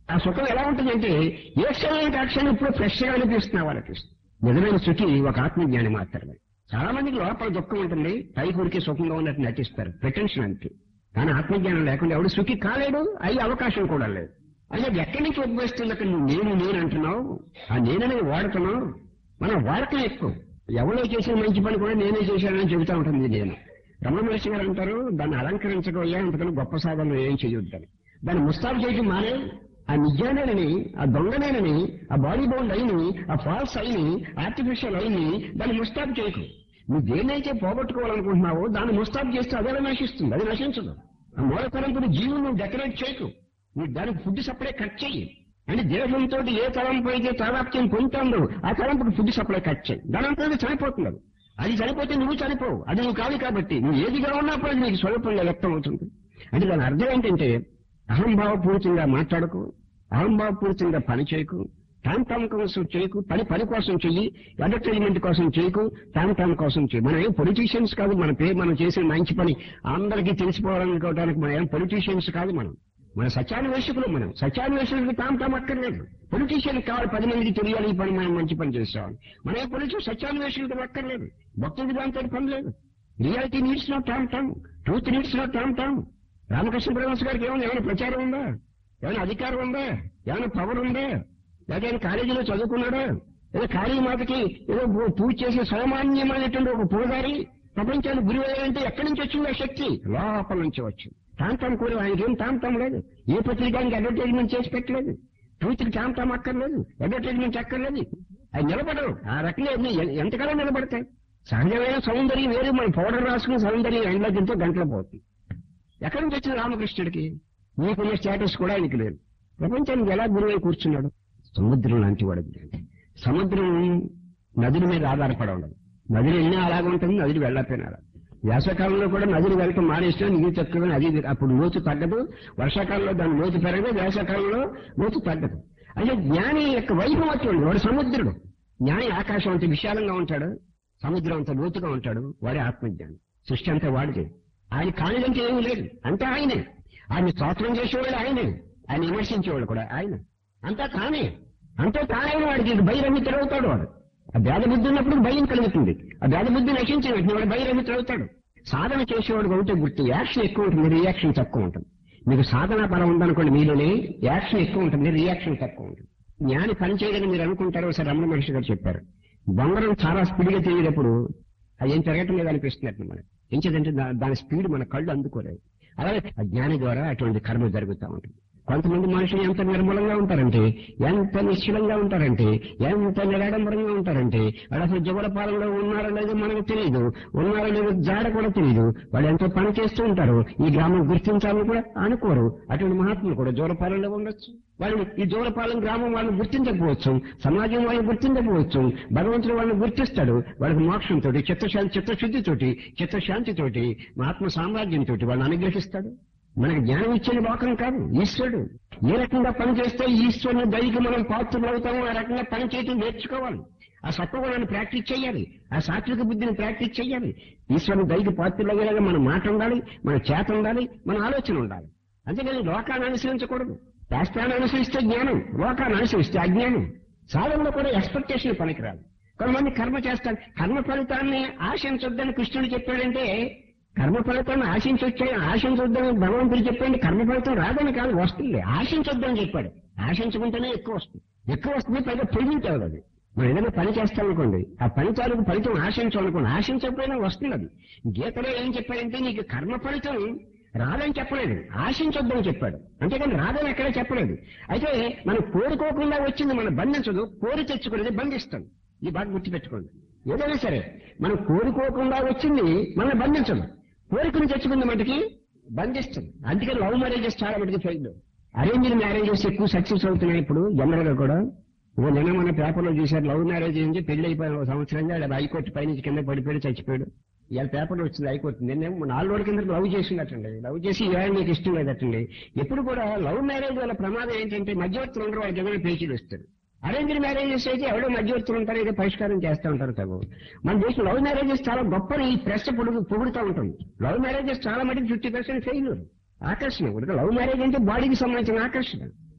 ఆ సుఖం ఎలా ఉంటుందంటే ఏ క్షణానికి ఆ క్షణం ఇప్పుడు ఫ్రెష్ గా అనిపిస్తున్నావు అనిపిస్తుంది. నిజమైన సుఖి ఒక ఆత్మజ్ఞాని మాత్రమే. చాలా మందికి లోపల దుఃఖం ఉంటుంది, పై ఊరికి సుఖంగా ఉన్నట్టు నటిస్తారు, ప్రిటెన్షన్ అంతే. కానీ ఆత్మజ్ఞానం లేకుండా ఎవడు సుఖి కాలేడు, అయ్యే అవకాశం కూడా లేదు. అంటే అది ఎక్కడి నుంచి ఉద్భవిస్తుంది? అక్కడ నేను అంటున్నావు, ఆ నేననే వాడుతున్నావు. మనం వాడకం ఎక్కువ. ఎవరో చేసిన మంచి పని కూడా నేనే చేశానని చెబుతా ఉంటుంది నేను. రమణ మహర్షి గారు అంటారు, దాన్ని అలంకరించకపోయా అంతకన్నా గొప్ప సాధన ఏం చేయొద్దని. దాన్ని ముస్తాబు చేయటం మానే, ఆ నిజానేనని, ఆ దొంగనేనని, ఆ బాడీ బౌండ్ అయిని, ఆ ఫాల్స్ అయిని, ఆర్టిఫిషియల్ అయిని దాన్ని ముస్తాబు చేయకు. నువ్వు దేన్నైతే పోగొట్టుకోవాలనుకుంటున్నావో దాన్ని ముస్తాబు చేస్తే అదే నశిస్తుంది, అది నశించదు. ఆ మూలతరంపుడు జీవులు నువ్వు డెకరేట్ చేయకు, నువ్వు దానికి ఫుడ్ సప్లై కట్ చెయ్యి. అంటే దేశంతో ఏ తలంపు అయితే తాదాప్యం పొందుతుందో ఆ తలంపుకి ఫుడ్ సప్లై కట్ చేయి. దానంతా చనిపోతుంది. అది చనిపోతే నువ్వు చనిపోవు, అది నువ్వు కాదు. కాబట్టి నువ్వు ఏదిగా ఉన్నప్పుడు అది నీకు స్వరూపంగా వ్యక్తం అవుతుంది. అంటే దాని అర్థం ఏంటంటే అహంభావపూరితంగా మాట్లాడకు, అహంభావపూరితంగా పని చేయకు, తాం కోసం చేయకు, పని కోసం చెయ్యి, అడ్వర్టైజ్మెంట్ కోసం చేయకు, తాం కోసం చేయి. మనం ఏం పొలిటీషియన్స్ కాదు. మనం చేసిన మంచి పని అందరికీ తెలిసిపోవాలనుకోవడానికి మనం ఏం పొలిటీషియన్స్ కాదు. మన సత్యాన్వేషకులు. మనం సత్యాన్వేషకులకి తాం అక్కర్లేదు. పొలిటీషియన్ కావాలి, 10 మందికి తెలియాలి ఈ పని మనం మంచి పని చేస్తామని. మనం ఏ పొలిటీషియన్ సత్యాన్వేషకులకి అక్కర్లేదు. భక్తుడికి దాంతో పని లేదు. Reality needs not tom, truth needs not tom. Ramakrishna Paramahansa గారికి ఏమైనా ప్రచారం ఉందా? ఏమైనా అధికారం ఉందా? ఏమైనా పవర్ ఉందా? లేదా ఆయన కాలేజీలో చదువుకున్నాడా? ఏదో కాళీ మాతకి ఏదో పూజ చేసే సామాన్యమైనటువంటి ఒక పూజారి ప్రపంచాన్ని గురి అయ్యారంటే ఎక్కడి నుంచి వచ్చింది ఆ శక్తి? లోపల నుంచి వచ్చింది. తాం కూడా ఆయనకి ఏం తాం లేదు. ఏ పత్రికానికి అడ్వర్టైజ్మెంట్ చేసి పెట్టలేదు. ట్రూత్కి తాం అక్కర్లేదు, అడ్వర్టైజ్మెంట్ అక్కర్లేదు. అది నిలబడవు. ఆ రకంగా ఎంతకాలం నిలబడతాయి? సహజమైన సౌందర్యం వేరు. మనం పౌడర్ రాసుకుని సౌందర్యం ఎండ్లో తింటే గంటలో పోతుంది. ఎక్కడి నుంచి వచ్చింది రామకృష్ణుడికి? నీకున్న స్టేటస్ కూడా ఆయనకి లేదు. ప్రపంచానికి ఎలా గురువై కూర్చున్నాడు? సముద్రం లాంటి వాడు. సముద్రం నదుల మీద ఆధారపడి ఉండదు. నదులు ఎన్ని అలాగే ఉంటుంది, నదులు వెళ్ళకపోయినా. వేసవకాలంలో కూడా నదులు వెళ్ళటం మానేసినా నీరు తక్కువ, అది అప్పుడు లోతు తగ్గదు. వర్షాకాలంలో దాని లోతు పెరగదు, వేసవకాలంలో లోతు తగ్గదు. అంటే జ్ఞాని యొక్క వైభవం అటువంటి వాడు సముద్రుడు. జ్ఞాని ఆకాశం అంత విశాలంగా ఉంటాడు, సముద్రం అంత లోతుగా ఉంటాడు. వాడే ఆత్మజ్ఞాని. సృష్టి అంతా వాడిదే. ఆయన కానిదంటే ఏమీ లేదు, అంతా ఆయనే. ఆయన స్తోత్రం చేసేవాళ్ళు ఆయనే, ఆయన విమర్శించేవాళ్ళు కూడా ఆయన. అంతా తానే, అంతా తానైన వాడికి బహిరమిత్రుడవుతాడు. వాడు ఆ భేద బుద్ధి ఉన్నప్పుడు భయం కలుగుతుంది. ఆ భేద బుద్ధి నశించిన వెంటనే వాడు బహిరమిత్రుడవుతాడు. సాధన చేసేవాడు ఒకటే గుర్తు, యాక్షన్ ఎక్కువ ఉంటుంది, రియాక్షన్ తక్కువ ఉంటుంది. మీకు సాధనా బలం ఉందనుకోండి, మీలోనే యాక్షన్ ఎక్కువ ఉంటుంది, రియాక్షన్ తక్కువ ఉంటుంది. జ్ఞాని పని చేయదని మీరు అనుకుంటారు. ఒకసారి రమణ మహర్షి గారు చెప్పారు, బొంగరం చాలా స్పీడ్గా తిరిగేటప్పుడు అది ఏం తిరగటం లేదు అనిపిస్తున్నట్టు మనకి. ఏం చేద్దంటే దాని స్పీడ్ మన కళ్ళు అందుకోలేదు. అలాగే ఆ జ్ఞాని ద్వారా అటువంటి కర్మ జరుగుతూ ఉంటుంది. కొంతమంది మనుషులు ఎంత నిర్మలంగా ఉంటారంటే, ఎంత నిశ్చలంగా ఉంటారంటే, ఎంత నిరాడంబరంగా ఉంటారంటే, వాళ్ళు అసలు జవలపాలెంలో ఉన్నారో లేదో మనకు తెలియదు, ఉన్నారో లేదో జాడ కూడా తెలియదు. వాళ్ళు ఎంతో పని చేస్తూ ఉంటారు, ఈ గ్రామం గుర్తించాలని కూడా అనుకోరు. అటువంటి మహాత్ములు కూడా జోలపాలెంలో ఉండొచ్చు. వాళ్ళు ఈ జోలపాలెం గ్రామం వాళ్ళని గుర్తించకపోవచ్చు, సమాజం వాళ్ళని గుర్తించకపోవచ్చు, భగవంతుడు వాళ్ళని గుర్తిస్తాడు. వాళ్ళకి మోక్షంతో, చిత్తశుద్ధితోటి, చిత్తశాంతితోటి, ఆత్మ సామ్రాజ్యంతో వాళ్ళని అనుగ్రహిస్తాడు. మనకి జ్ఞానం ఇచ్చిన లోకం కాదు, ఈశ్వరుడు. ఏ రకంగా పని చేస్తే ఈశ్వరుని దయకి మనం పాత్రలు అవుతామో ఆ రకంగా పని చేయటం నేర్చుకోవాలి. ఆ సత్వగుణాన్ని ప్రాక్టీస్ చేయాలి, ఆ సాత్విక బుద్ధిని ప్రాక్టీస్ చేయాలి. ఈశ్వరుని దయకి పాత్రలు అయ్యేలాగా మన మాట ఉండాలి, మన చేత ఉండాలి, మన ఆలోచన ఉండాలి. అంతేకాని లోకాన్ని అనుసరించకూడదు. శాస్త్రాన్ని అనుసరిస్తే జ్ఞానం, లోకాన్ని అనుసరిస్తే అజ్ఞానం. సాధనలో కూడా ఎక్స్పెక్టేషన్ పనికిరాదు. కొంతమంది కర్మ చేస్తారు, కర్మ ఫలితాన్ని ఆశించొద్దని కృష్ణుడు చెప్పాడంటే, కర్మ ఫలితాన్ని ఆశించొద్దని భగవంతుడు చెప్పండి. కర్మ ఫలితం రాదని కాదు, వస్తుంది. ఆశించొద్దని చెప్పాడు. ఆశించుకుంటేనే ఎక్కువ వస్తుంది, పైగా పొందుతాడు. అది మనం ఏదైనా పని చేస్తామనుకోండి, ఆ పని తాలూకు ఫలితం ఆశించాలనుకోండి, ఆశించకపోయినా వస్తుంది. గీతలో ఏం చెప్పాడంటే, నీకు కర్మ ఫలితం రాదని చెప్పలేదు, ఆశించొద్దని చెప్పాడు. అంతేకాని రాదని ఎక్కడే చెప్పలేదు. అయితే మనం కోరుకోకుండా వచ్చింది మనం బంధించదు, కోరి తెచ్చుకునేది బంధిస్తాం. ఈ బాగా గుర్తుపెట్టుకోండి. ఏదైనా సరే మనం కోరుకోకుండా వచ్చింది మనం బంధించదు, కోరికను తెచ్చుకుంది మటుకి బంధిస్తుంది. అందుకని లవ్ మ్యారేజెస్ చాలా మటుకు ఫెయిల్. అరేంజ్డ్ మ్యారేజెస్ ఎక్కువ సక్సెస్ అవుతున్నాయి ఇప్పుడు జనరల్ గా కూడా. నిన్న మన పేపర్లో చూశారు, లవ్ మ్యారేజ్ నుంచి పెళ్లి అయిపోయిన సంవత్సరంగా హైకోర్టు పైనుంచి కింద పడిపోయి చచ్చిపోయాడు. ఇవాళ పేపర్లో వచ్చింది హైకోర్టు. నిన్న 4 రోజుల కింద లవ్ చేసిందటండి. లవ్ చేసి ఇవాళ నీకు ఇష్టం లేదటండి. ఎప్పుడు కూడా లవ్ మ్యారేజ్ వల్ల ప్రమాదం ఏంటంటే మధ్యవర్తులు ఉండరు, వాళ్ళకి ఏమైనా పేచీలు వస్తారు. అరేంజ్డ్ మ్యారేజెస్ అయితే ఎవడో మధ్యవర్తులు ఉంటారు, ఏదో పరిష్కారం చేస్తూ ఉంటారు. తగు మన దేశం లవ్ మ్యారేజెస్ చాలా గొప్పని ఈ ప్రెస్ పొగుడుతూ ఉంటుంది. లవ్ మ్యారేజెస్ చాలా మటుకు 50% ఫెయిల్యూర్. ఆకర్షణ కూడా లవ్ మ్యారేజ్ అంటే బాడీకి సంబంధించిన ఆకర్షణ.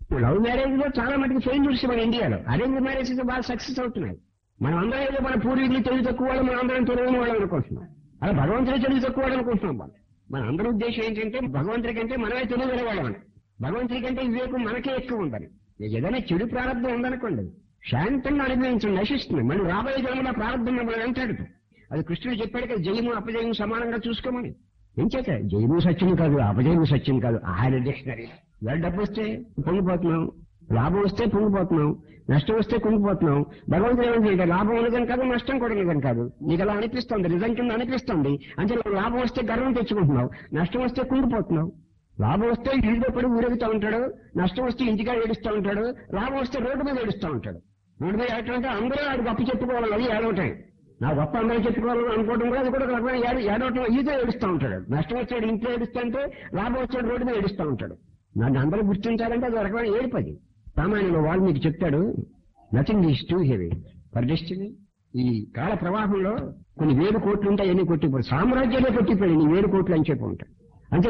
లవ్ మ్యారేజ్ లో చాలా మటుకు ఫెయిల్యూర్స్ మన ఇండియాలో. అరేంజ్ మ్యారేజెస్ బాగా సక్సెస్ అవుతున్నాయి. మనం అందరం ఏదో మన పూర్వీకులు తెలివి తక్కువ వాళ్ళు, మనం అందరం తెలియని వాళ్ళు అనుకుంటున్నాం. అలా భగవంతుడే తెలివి తక్కువ వాళ్ళు అనుకుంటున్నాం. మన అందరి ఉద్దేశం ఏంటంటే భగవంతుడి కంటే మనమే తెలియని వాళ్ళమని, భగవంతుడి కంటే వివేకం మనకే ఎక్కువ ఉందని. ఏదైనా చెడు ప్రారంభం ఉందనుకోండి, శాంతంగా అనుభవించడం నశిస్తుంది. మళ్ళీ రాబోయే జన్మలో ప్రారంభం మనం వెంటాడుతూ. అది కృష్ణుడు చెప్పాడు కదా, జయము అపజయం సమానంగా చూసుకోమని. ఏం చేత జయము సత్యం కాదు, అపజయం సత్యం కాదు. ఆయన డిక్షనరీ వేళ డబ్బు వస్తే పొంగిపోతున్నాం, లాభం వస్తే పొంగిపోతున్నాం, నష్టం వస్తే కుంగిపోతున్నాం. భగవంతుడు ఏమంటే లాభం ఉన్నదని కాదు, నష్టం కూడా ఉన్నదని కాదు. నీకు అలా అనిపిస్తుంది, నిజం కింద అనిపిస్తుంది. అంటే లాభం వస్తే గర్వం తెచ్చుకుంటున్నావు, నష్టం వస్తే కుంగిపోతున్నావు. లాభం వస్తే ఇంట్లో పడి ఊరెగుతూ ఉంటాడు, నష్టం వస్తే ఇంటిగా ఏడుస్తూ ఉంటాడు, లాభం వస్తే రోడ్డు మీద ఏడుస్తూ ఉంటాడు. రోడ్డు మీద ఏటంటే అందరూ ఆడు గొప్ప చెప్పుకోవాలి, అది ఏడవటం. నా గొప్ప అందరూ చెప్పుకోవాలని అనుకోవడం కూడా అది కూడా రకమైన ఏడవటం, ఈతో ఏడుస్తూ ఉంటాడు. నష్టం వచ్చాడు ఇంట్లో ఏడుస్తుంటే, లాభం వచ్చాడు రోడ్డు మీద ఏడుస్తూ ఉంటాడు. నన్ను అందరూ గుర్తించాలంటే అది రకమైన ఏడుపది. రామాయణంలో వాల్మీకి చెప్తాడు, nothing is too heavy for destiny. ఈ కాల ప్రవాహంలో కొన్ని 1000 కోట్లు ఉంటాయి, ఎన్ని కొట్టిపోయి సామ్రాజ్యాలే కొట్టిపోయి నీ 1000 కోట్లు అని చెప్పి ఉంటాయి. అంటే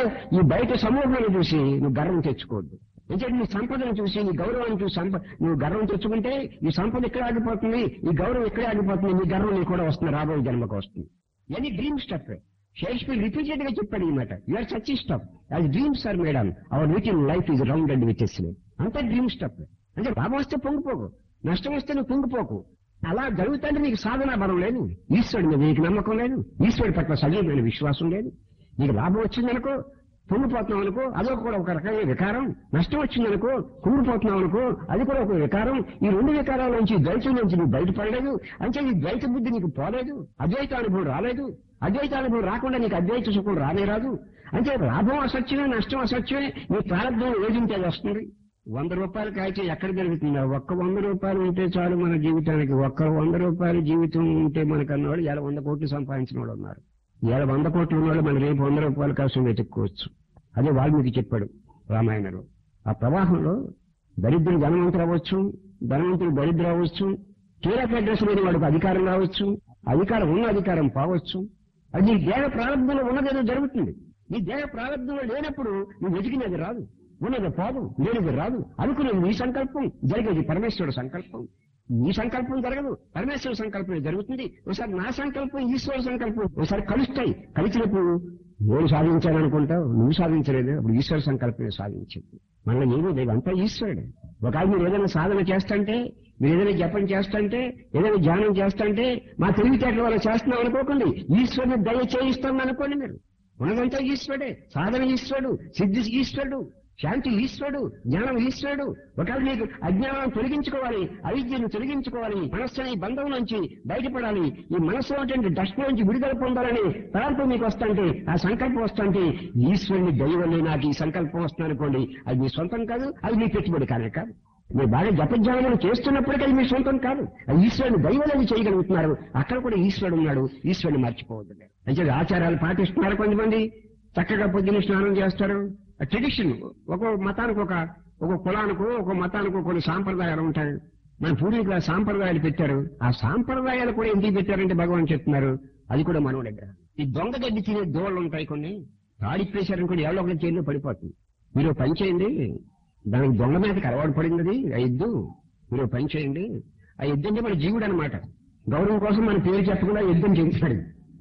ఈ బయట సమూహాన్ని చూసి నువ్వు గర్వం తెచ్చుకోవద్దు. అంటే నీ సంపదను చూసి, నీ గౌరవాన్ని చూసి నువ్వు గర్వం తెచ్చుకుంటే ఈ సంపద ఎక్కడ ఆగిపోతుంది, ఈ గౌరవం ఎక్కడే ఆగిపోతుంది, నీ గర్వం నీకు కూడా వస్తుంది, రాబోయే జన్మకు వస్తుంది. Any dream stuff. Shakespeare repeated గా చెప్పాడు ఈ మాట, you are such stuff as dreams are made on our within life is rounded with asleep. అంతా డ్రీమ్ స్టఫ్. అంటే లాభం వస్తే పొంగిపోకు, నష్టం వస్తే నువ్వు పొంగిపోకు. అలా జరుగుతుంటే నీకు సాధనా బలం లేదు, ఈశ్వరుడి మీద నీకు నమ్మకం లేదు, ఈశ్వరుడి పట్ల సజీవమైన విశ్వాసం లేదు. నీకు లాభం వచ్చిందనుకో పొంగిపోతున్నావు అనుకో, అదో కూడా ఒక రకమైన వికారం. నష్టం వచ్చిందనుకో కుంగిపోతున్నావు అనుకో, అది కూడా ఒక వికారం. ఈ 2 వికారాల నుంచి ద్వైతం నుంచి నువ్వు బయటపడలేదు. అంటే ఈ ద్వైత బుద్ధి నీకు పోలేదు, అద్వైత అనుభవం రాలేదు. అద్వైత అనుభవం రాకుండా నీకు అద్వైత సుఖం రానే రాదు. అంటే లాభం అసత్యమే, నష్టం అసత్యమే. నీ ప్రారంభం ఏదింటే అది వస్తుంది. 100 రూపాయలు కాయితే ఎక్కడ జరుగుతుందా? ఒక్క 100 రూపాయలు ఉంటే చాలు మన జీవితానికి. ఒక్క 100 రూపాయల జీవితం ఉంటే మనకన్నవాళ్ళు ఇలా 100 కోట్లు సంపాదించిన వాళ్ళు ఉన్నారు. ఇలా 100 కోట్లు ఉన్నవాళ్ళు మనం రేపు 100 రూపాయల కోసం వెతుక్కోవచ్చు. అదే వాల్మీకి చెప్పాడు రామాయణంలో. ఆ ప్రవాహంలో దరిద్రులు ధనవంతులు అవ్వచ్చు, ధనవంతులు దరిద్రులు అవ్వచ్చు, కీలక అడ్రస్ లేని వాడికి అధికారం రావచ్చు, అధికారం ఉన్న అధికారం పోవచ్చు. అది నీ దేహ ప్రారంభంలో ఉన్నదేదో జరుగుతుంది. నీ దేహ ప్రారంభంలో లేనప్పుడు నువ్వు వెతికినది రాదు, ఉన్నది పోదు, లేనిది రాదు. అనుకునేది నీ సంకల్పం, జరిగేది పరమేశ్వరుడు సంకల్పం. నీ సంకల్పం జరగదు, పరమేశ్వర సంకల్పం జరుగుతుంది. ఒకసారి నా సంకల్పం, ఈశ్వర సంకల్పం ఒకసారి కలుస్తాయి. కలిసినప్పుడు నేను సాధించాలనుకుంటావు, నువ్వు సాధించలేదు, అప్పుడు ఈశ్వర సంకల్పమే సాధించింది. మనలో ఏమీ లేదు, అంతా ఈశ్వరుడు. ఒకవేళ మీరు ఏదైనా సాధన చేస్తుంటే, మీరు ఏదైనా జపం చేస్తుంటే, ఏదైనా ధ్యానం చేస్తుంటే మా తెలివితేటల వల్ల చేస్తున్నాం అనుకోకండి, ఈశ్వరుని దయ చేయిస్తాం అనుకోండి. మీరు ఉన్నదంతా ఈశ్వరుడే. సాధన ఈశ్వరుడు, సిద్ధి ఈశ్వరుడు, శాంతి ఈశ్వరుడు, జ్ఞానం ఈశ్వరుడు. ఒకవేళ నీకు అజ్ఞానం తొలగించుకోవాలి, అవిద్యను తొలగించుకోవాలి, మనస్సుని బంధం నుంచి బయటపడాలి, ఈ మనస్సు అంటే డస్ట్ నుంచి విడుదల పొందాలని తలంపు మీకు వస్తుంటే, ఆ సంకల్పం వస్తుంటే ఈశ్వరుని దైవమే నాకు ఈ సంకల్పం వస్తుంది అనుకోండి, అది మీ సొంతం కాదు, అది మీ పెట్టుబడి కానే కాదు. మీరు బాగా జపజ్ఞానం చేస్తున్నప్పటికీ అది మీ సొంతం కాదు, అది ఈశ్వరుని దైవాలని చేయగలుగుతున్నారు. అక్కడ కూడా ఈశ్వరుడు ఉన్నాడు, ఈశ్వరుని మర్చిపోవద్దు. అంటే ఆచారాలు పాటిస్తున్నారు కొంతమంది, చక్కగా పొద్దున్న స్నానం చేస్తారు. ట్రెడిషన్ ఒక మతానికి ఒక కులానికో ఒక మతానికో కొన్ని సాంప్రదాయాలు ఉంటాయి. మన పూర్వీకులు ఆ సాంప్రదాయాలు పెట్టారు. ఆ సాంప్రదాయాలు కూడా ఎందుకు పెట్టారంటే భగవాన్ చెప్తున్నారు, అది కూడా మనో దగ్గర. ఈ దొంగ గడ్డి తినే దోళ్ళు ఉంటాయి కొన్ని, తాడిప్పేశారనుకోండి ఎవరో ఒకటి చేతిలో పడిపోతుంది. మీరు పని చేయండి, దానికి దొంగ మీదకి అలవాటు పడింది ఆ ఎద్దు. మీరు పని చేయండి, ఆ ఎద్దు అంటే మన జీవుడు అనమాట. గౌరవం కోసం మన పేరు చెప్పకుండా ఎద్దుని చెబుతాడు.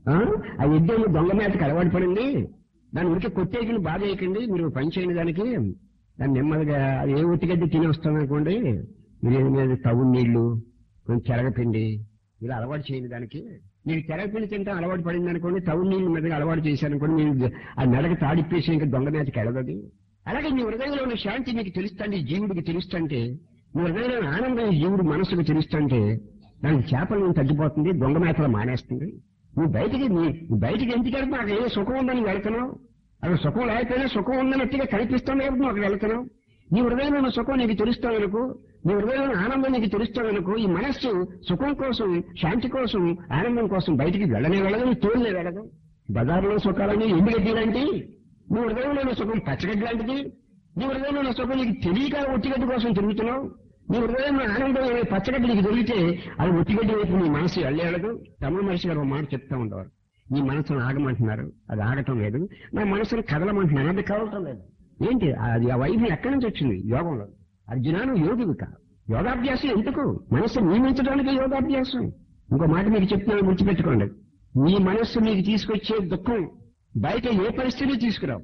ఆ ఎద్దు దొంగ మీదకి అలవాటు పడింది, దాన్ని ఉడికి కొట్టేయకండి, బాధ వేయకండి, మీరు పని చేయండి దానికి. దాన్ని నెమ్మదిగా అది ఏ ఒట్టిగడ్డి తిని వస్తామనుకోండి, మీరు మీద తవ్వు నీళ్లు, కొంచెం చెరగపిండి ఇలా అలవాటు చేయండి దానికి. మీరు చెరగపిండి తింటే అలవాటు పడింది అనుకోండి, తవ్వు నీళ్లు మీదగా అలవాటు చేశారనుకోండి, మీరు ఆ మెడకి తాడిప్పేసి ఇంకా దొంగ మీదకి వెళ్ళదు. అలాగే మీ హృదయంలో ఉన్న శాంతి మీకు తెలుస్తుంది, జీవుడికి తెలుస్తుంటే, మీ హృదయంలో ఆనందం జీవుడు మనసుకు తెలుస్తుంటే, దానికి చేపలను తగ్గిపోతుంది, దొంగ మేతలు మానేస్తుంది. నువ్వు బయటికి ఎందుకు వెళ్తున్నావు? అక్కడ ఏ సుఖం ఉందని వెళ్తున్నావు, అక్కడ సుఖం లేకపోయినా సుఖం ఉందన్నట్టుగా కనిపిస్తాను లేకపోతే అక్కడ వెళ్తున్నావు. నీ హృదయంలో ఉన్న సుఖం నీకు తెలుస్తావనుకో, నీ హృదయంలో ఆనందం నీకు తెలుస్తావనుకో, ఈ మనస్సు సుఖం కోసం, శాంతి కోసం, ఆనందం కోసం బయటికి వెళ్ళనే వెళ్ళదు, నీ తోడునే వెళ్ళదు. బజార్లో సుఖాలని ఎండుగడ్డి లాంటి, నీ హృదయంలో ఉన్న సుఖం పచ్చగడ్డి లాంటిది. నీ హృదయంలో ఉన్న సుఖం నీకు తెలియక ఒట్టిగడ్డి కోసం తిరుగుతున్నావు. నీ హృదయంలో ఆనందం పచ్చగడ్డి నీకు దొరికితే అది ఒట్టిగడ్డి వైపు నీ మనసు వెళ్ళేయడదు. రమణ మహర్షి గారు ఒక మాట చెప్తా ఉండేవారు, నీ మనసును ఆగమంటున్నారు, అది ఆగటం లేదు. నా మనసును కదలమంటున్నాను, అది కదలటం లేదు. ఏంటి అది ఆ వైఫల్యం ఎక్కడి నుంచి వచ్చింది? యోగంలో. అర్జునాను యోగివి కాదు. యోగాభ్యాసం ఎందుకు? మనస్సు నియమించడానికి యోగాభ్యాసం. ఇంకో మాట మీకు చెప్తున్నాను, గుర్తుపెట్టుకోండి. మీ మనస్సు మీకు తీసుకొచ్చే దుఃఖం బయట ఏ పరిస్థితి తీసుకురావు.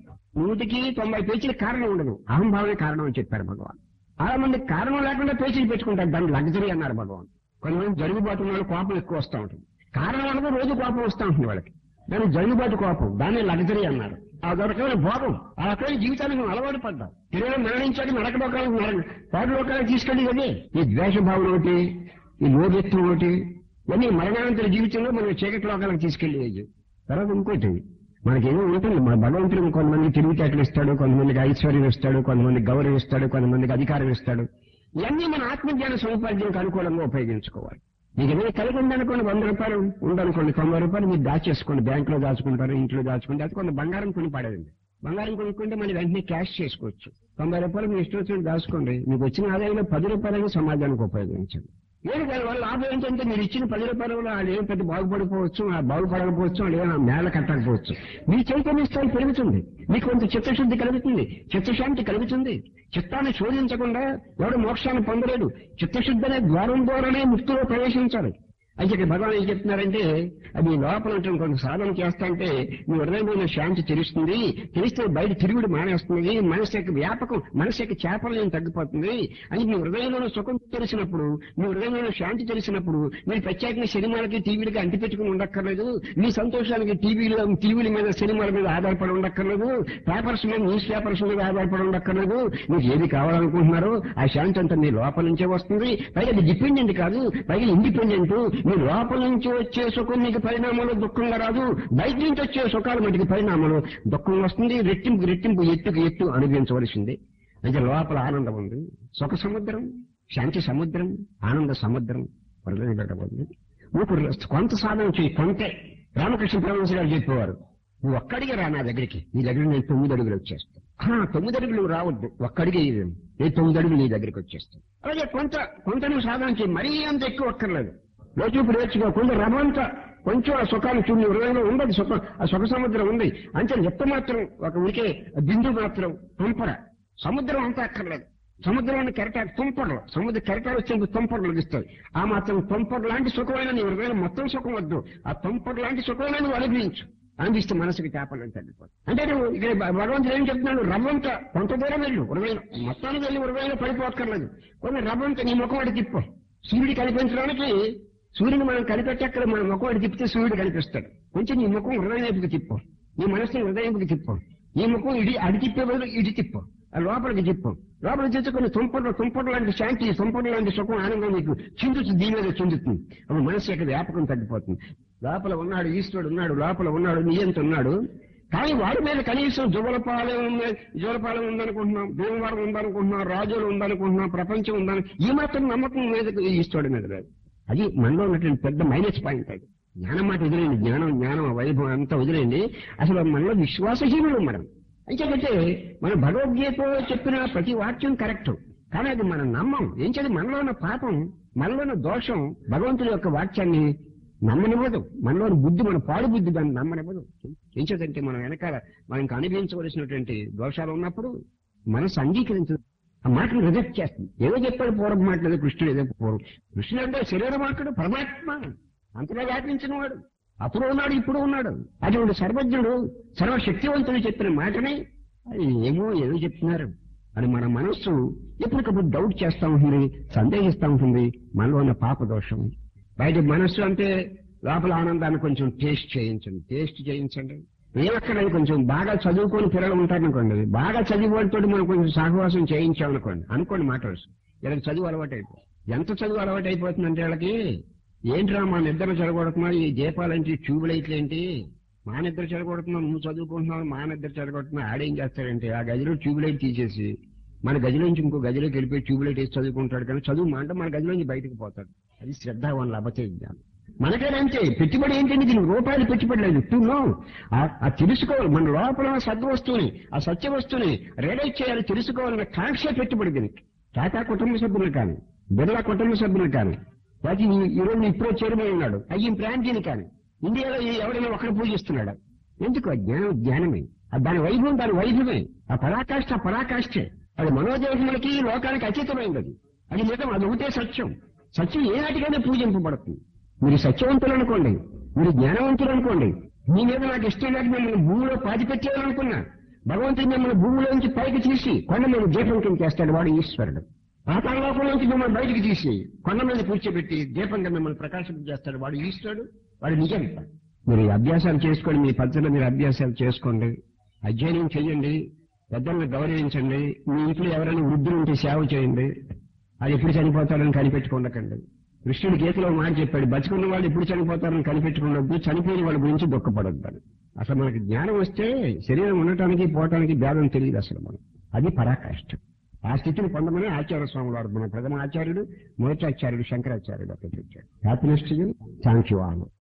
100% పేచీలకు కారణం ఉండదు. అహంభావనే కారణం అని చెప్పారు భగవాన్. చాలా మంది కారణం లేకుండా పేచీలు పెట్టుకుంటారు, దాన్ని లగ్జరీ అన్నారు భగవాన్. కొంతమంది జరుగుబాటు ఉన్న వాళ్ళు కోపం ఎక్కువ వస్తూ ఉంటుంది. కారణం అనగా రోజు కోపం వస్తూ ఉంటుంది వాళ్ళకి. దాన్ని జరుగుబాటు కోపం, దాన్ని లగ్జరీ అన్నారు. అదొరకమైన భోగం. ఆ రకమైన జీవితానికి మనం అలవాటు పడ్డాం. తిరిగి మరణించాక నరక లోకాలకు పాడు లోకాలకు తీసుకెళ్ళి అదే ఈ ద్వేషభావం ఒకటి, ఈ లోభెత్వం ఒకటి, ఇవన్నీ మరణానంతర జీవితంలో మనం చీకటి లోకాలకు తీసుకెళ్ళేది. తర్వాత ఇంకోటి మనకేమో ఉంటుంది, మన భగవంతుడు కొంతమందికి తెలివితేటలు ఇస్తాడు, కొంతమందికి ఐశ్వర్యం ఇస్తాడు, కొంతమందికి గౌరవం ఇస్తాడు, కొంతమందికి అధికారం ఇస్తాడు. ఇవన్నీ మన ఆత్మజ్ఞాన సముపార్జనకు అనుకూలంగా ఉపయోగించుకోవాలి. మీకు ఏదైనా కలిగి ఉందనుకోండి, 100 రూపాయలు ఉందనుకోండి, 90 రూపాయలు మీరు దాచేసుకోండి. బ్యాంకులో దాచుకుంటారు, ఇంట్లో దాచుకుంటే అది కొంత బంగారం కొని పడేదండి. బంగారం కొనుక్కుంటే మనం వెంటనే క్యాష్ చేసుకోవచ్చు. 90 రూపాయలు మీ ఇష్టం వచ్చినట్టు దాచుకోండి. మీకు వచ్చిన ఆదాయంలో 10 రూపాయలని సమాజానికి ఉపయోగించండి. ఏడు దానివల్ల లాభం ఏంటంటే మీరు ఇచ్చిన 10 రూపాయలు వాళ్ళు ఏం పెద్ద బాగుపడిపోవచ్చు, బాగుపడకపోవచ్చు, వాళ్ళు ఏమైనా మేళ కట్టకపోవచ్చు. మీ చైతన్య స్థాయి పెరుగుతుంది, మీకు కొంత చిత్తశుద్ధి కలుగుతుంది, చిత్తశాంతి కలుగుతుంది. చిత్తాన్ని శోధించకుండా ఎవడు మోక్షాన్ని పొందలేడు. చిత్తశుద్ధి అనే ద్వారం ద్వారానే ముక్తిలో ప్రవేశించాలి. అయితే ఇక్కడ భగవాన్ ఏం చెప్తున్నారంటే, అది లోపల ఉంటుంది కొంత సాధన చేస్తా అంటే మీ హృదయంలో శాంతి తెలుస్తుంది. తెలిస్తే బయట తిరుగుడు మానేస్తుంది. మనసు యొక్క వ్యాపకం, మనసు యొక్క చేపలను తగ్గిపోతుంది. అని మీ హృదయంలో సుఖం తెలిసినప్పుడు, మీ హృదయంలో శాంతి తెలిసినప్పుడు మీరు ప్రత్యేకంగా సినిమాలకి టీవీలకి అంటిపెట్టుకుని ఉండక్కర్లేదు. మీ సంతోషానికి టీవీల మీద సినిమాల మీద ఆధారపడి ఉండక్కర్లేదు. పేపర్స్ మీద, న్యూస్ పేపర్స్ మీద ఆధారపడి ఉండక్కర్లేదు. మీకు ఏది కావాలనుకుంటున్నారో ఆ శాంతి అంతా మీ లోపల నుంచే వస్తుంది. పైగా అది డిపెండెంట్ కాదు, పైగా ఇండిపెండెంట్. మీ లోపల నుంచి వచ్చే సుఖం మీకు పరిణామంలో దుఃఖంగా రాదు. బయట నుంచి వచ్చే సుఖాలు మటుకు పరిణామంలో దుఃఖం వస్తుంది. రెట్టింపు రెట్టింపు, ఎత్తుకు ఎత్తు అనుభవించవలసిందే. అంటే లోపల ఆనందం ఉంది. సుఖ సముద్రం, శాంతి సముద్రం, ఆనంద సముద్రం హృదయం పెట్టబోతుంది. నువ్వు కొంత సాధన చేయి, కొంతే. రామకృష్ణ పరమహంస గారు చెప్పేవారు, నువ్వు ఒక్కడిగా రా నా దగ్గరికి, నీ దగ్గర నేను 9 అడుగులు వచ్చేస్తాను. 9 అడుగులు రావద్దు, ఒక్కడిగే నేను 9 అడుగులు నీ దగ్గరికి వచ్చేస్తాను. అలాగే కొంత నువ్వు సాధన చేయి, మరీ అంత ఎక్కువ అక్కర్లేదు. లోచూపు నేర్చుకోకుండా రమంతా కొంచెం ఆ సుఖాన్ని చూడు. హృదయంలో ఉండదు సుఖం, ఆ సుఖ సముద్రం ఉంది. అంటే ఎత్త మాత్రం ఒక ఉడికే బిందు మాత్రం తుంపర. సముద్రం అంతా అక్కర్లేదు. సముద్రాన్ని కెరటాలు తుంపర్లు, సముద్ర కెరటాలు వచ్చేందుకు తుంపర్లు లభిస్తాయి. ఆ మాత్రం తుంపర్ లాంటి సుఖమైన నీ హృదయం మొత్తం సుఖం వద్దు, ఆ తుంపర్ లాంటి సుఖమైన నువ్వు అనుభవించు. అనిపిస్తే మనసుకి చేపలను తగ్గిపోతుంది. అంటే నువ్వు ఇక్కడ భగవంతుడు ఏం చెప్తున్నాడు, రవ్వంతా కొంత దూరం వెళ్ళు, హృదయం మొత్తానికి వెళ్ళి హృదయంలో పడిపోక్కర్లేదు. కొన్ని రవ్వంతా నీ ముఖం అడి తిప్పు. సూర్యుడు కనిపించడానికి సూర్యుని మనం కనిపెట్టక్కడ మన ముఖం అడి తిప్పితే సూర్యుడు కనిపిస్తాడు. కొంచెం నీ ముఖం హృదయం వైపుకి తిప్పు, నీ మనసుని హృదయంకి తిప్పు. ఈ ముఖం అడి తిప్పే బదులు ఇటు తిప్పు, ఆ లోపలికి తిప్పు. లోపలికి తెచ్చుకొని తుంపర్లు లాంటి శాంతి, తుంపర్లు లాంటి సుఖం, ఆనందం నీకు చిందుతుంది, దీని మీద చిందుతుంది. అప్పుడు మనసు యొక్క వ్యాపకం తగ్గిపోతుంది. లోపల ఉన్నాడు ఈశ్వరుడు, ఉన్నాడు లోపల ఉన్నాడు, నియంత ఉన్నాడు. కానీ వాడి మీద కనీసం జువలపాలెం ఉందనుకుంటున్నాం, భీమవరం ఉందనుకుంటున్నాం, రాజులు ఉందనుకుంటున్నాం, ప్రపంచం ఉందని ఈ మాత్రం నమ్మకం మీద ఈశ్వరుడి మీద లేదు. అది మనలో ఉన్నటువంటి పెద్ద మైనస్ పాయింట్. అది జ్ఞానం మాట వదిలేండి, జ్ఞానం వైభవం అంతా వదిలేండి. అసలు మనలో విశ్వాసహీనులు మనం. అంతేకంటే మన భగవద్గీతలో చెప్పిన ప్రతి వాక్యం కరెక్ట్, కానీ అది మనం నమ్మం. ఏం చేయాలి, మనలో ఉన్న పాపం, మనలో ఉన్న దోషం భగవంతుడి యొక్క వాక్యాన్ని నమ్మనివ్వదు. మనలోని బుద్ధి, మన పాడు బుద్ధి దాన్ని నమ్మనివ్వదు. ఏం చేద్దంటే మనం వెనకాల మనకి అనుభవించవలసినటువంటి దోషాలు ఉన్నప్పుడు మనసు అంగీకరించదు, ఆ మాటను రిజెక్ట్ చేస్తుంది. ఏదో చెప్పాడు పూర్వం మాట్లాడదు కృష్ణుడు, ఏదో పూర్వం. కృష్ణుడు అంటే శరీర మాటడు, పరమాత్మ అంతగా వ్యాపించిన వాడు, అప్పుడు ఉన్నాడు ఇప్పుడు ఉన్నాడు. అటువంటి సర్వజ్ఞుడు, సర్వశక్తివంతుడు చెప్పిన మాటని ఏమో ఏదో చెప్తున్నారు అని మన మనస్సు ఎప్పటికప్పుడు డౌట్ చేస్తూ ఉంటుంది, సందేహిస్తూ ఉంటుంది. మనలో ఉన్న పాప దోషం. బయట మనస్సు అంటే లోపల ఆనందాన్ని కొంచెం టేస్ట్ చేయించండి. ఏమక్కడ కొంచెం బాగా చదువుకొని పిల్లలు ఉంటారనుకోండి, బాగా చదివేవాడితో మనం కొంచెం సహవాసం చేయించామనుకోండి మాటలు, వీళ్ళకి చదువు అలవాటు అయిపోతుంది. ఎంత చదువు అలవాటు అయిపోతుందంటే వీళ్ళకి, ఏంట్రా మా నిద్ర చెడగొడుతున్నావు, ఈ దీపాలేంటి, ట్యూబ్ లైట్లు ఏంటి, మా నిద్ర చెడగొడుతున్నావు, నువ్వు చదువుకుంటున్నావు, మా నిద్ర చెడగొడుతున్నావు. ఆడేం చేస్తాడంటే ఆ గదిలో ట్యూబ్ లైట్ తీసేసి మన గదిలోంచి ఇంకో గదిలోకి వెళ్ళిపోయి ట్యూబ్ లైట్ వేసి చదువుకుంటాడు. కానీ చదువు మాట మన గదిలోంచి బయటకు పోతాడు. అది శ్రద్ధ వల్ల అబద్ధ జ్ఞానం. మనకేనంటే పెట్టుబడి ఏంటంటే దీనికి రూపాయలు పెట్టుబడి లేదు. ఆ తెలుసుకోవాలి, మన లోపల సద్వస్తువుని, ఆ సత్య వస్తువుని రియలైజ్ చేయాలి, తెలుసుకోవాలన్న కాంక్ష పెట్టుబడి దీనికి. టాటా కుటుంబ సభ్యులు కానీ, బిర్లా కుటుంబ సభ్యులు కానీ, వాటి ఈరోజు ఇప్పుడే చేరుమై ఉన్నాడు అయ్యి ప్రాంతీని కానీ, ఇండియాలో ఎవరైనా ఒకరు పూజిస్తున్నాడు. ఎందుకు? జ్ఞానమే. దాని వైభవం దాని వైభవమే. ఆ పరాకాష్ఠే. అది మనోదేహములకి లోకానికి అతీతమైంది. అది నిజం, అది ఒకటే సత్యం. సత్యం ఏ నాటికైనా పూజింపబడుతుంది. మీరు సత్యవంతులు అనుకోండి, మీరు జ్ఞానవంతులు అనుకోండి, మీ మీద నాకు ఇష్టం లేక మిమ్మల్ని భూమిలో పాతిపెట్టేయాలనుకున్నా భగవంతుడు మిమ్మల్ని భూమిలోంచి పైకి తీసి కొండ మీద దీపం కింద చేస్తాడు, వాడు ఈశ్వరుడు. పాతాళ లోకంలోంచి మిమ్మల్ని బయటికి తీసి కొండ మీద కూర్చోబెట్టి దీపంగా మిమ్మల్ని ప్రకాశింపజేస్తాడు, వాడు ఈశ్వరుడు, వాడు నిజం. మీరు అభ్యాసాలు చేసుకోండి, మీ పద్ధతిలో మీరు అభ్యాసాలు చేసుకోండి, అధ్యయనం చేయండి, పెద్దలను గౌరవించండి. మీ ఇంట్లో ఎవరైనా వృద్ధులు ఉంటే సేవ చేయండి. అది ఎప్పుడు చనిపోతారని కనిపెట్టుకుండకండి. కృష్ణుడు గీతలో మాట చెప్పాడు, బతుకున్న వాళ్ళు ఎప్పుడు చనిపోతారని కనిపెట్టుకున్నద్దు, చనిపోయిన వాళ్ళ గురించి దుఃఖపడొద్దని. అసలు మనకి జ్ఞానం వస్తే శరీరం ఉండటానికి పోవటానికి భేదం తెలియదు అసలు మనం. అది పరాకాష్ఠ. ఆ స్థితిని పొందమని ఆచార్య స్వామి వారు, మన ప్రథమ ఆచార్యుడు, మొదటి ఆచార్యుడు శంకరాచార్యుడు అక్కడ తెచ్చాడు. Happiness to you. Thank you all.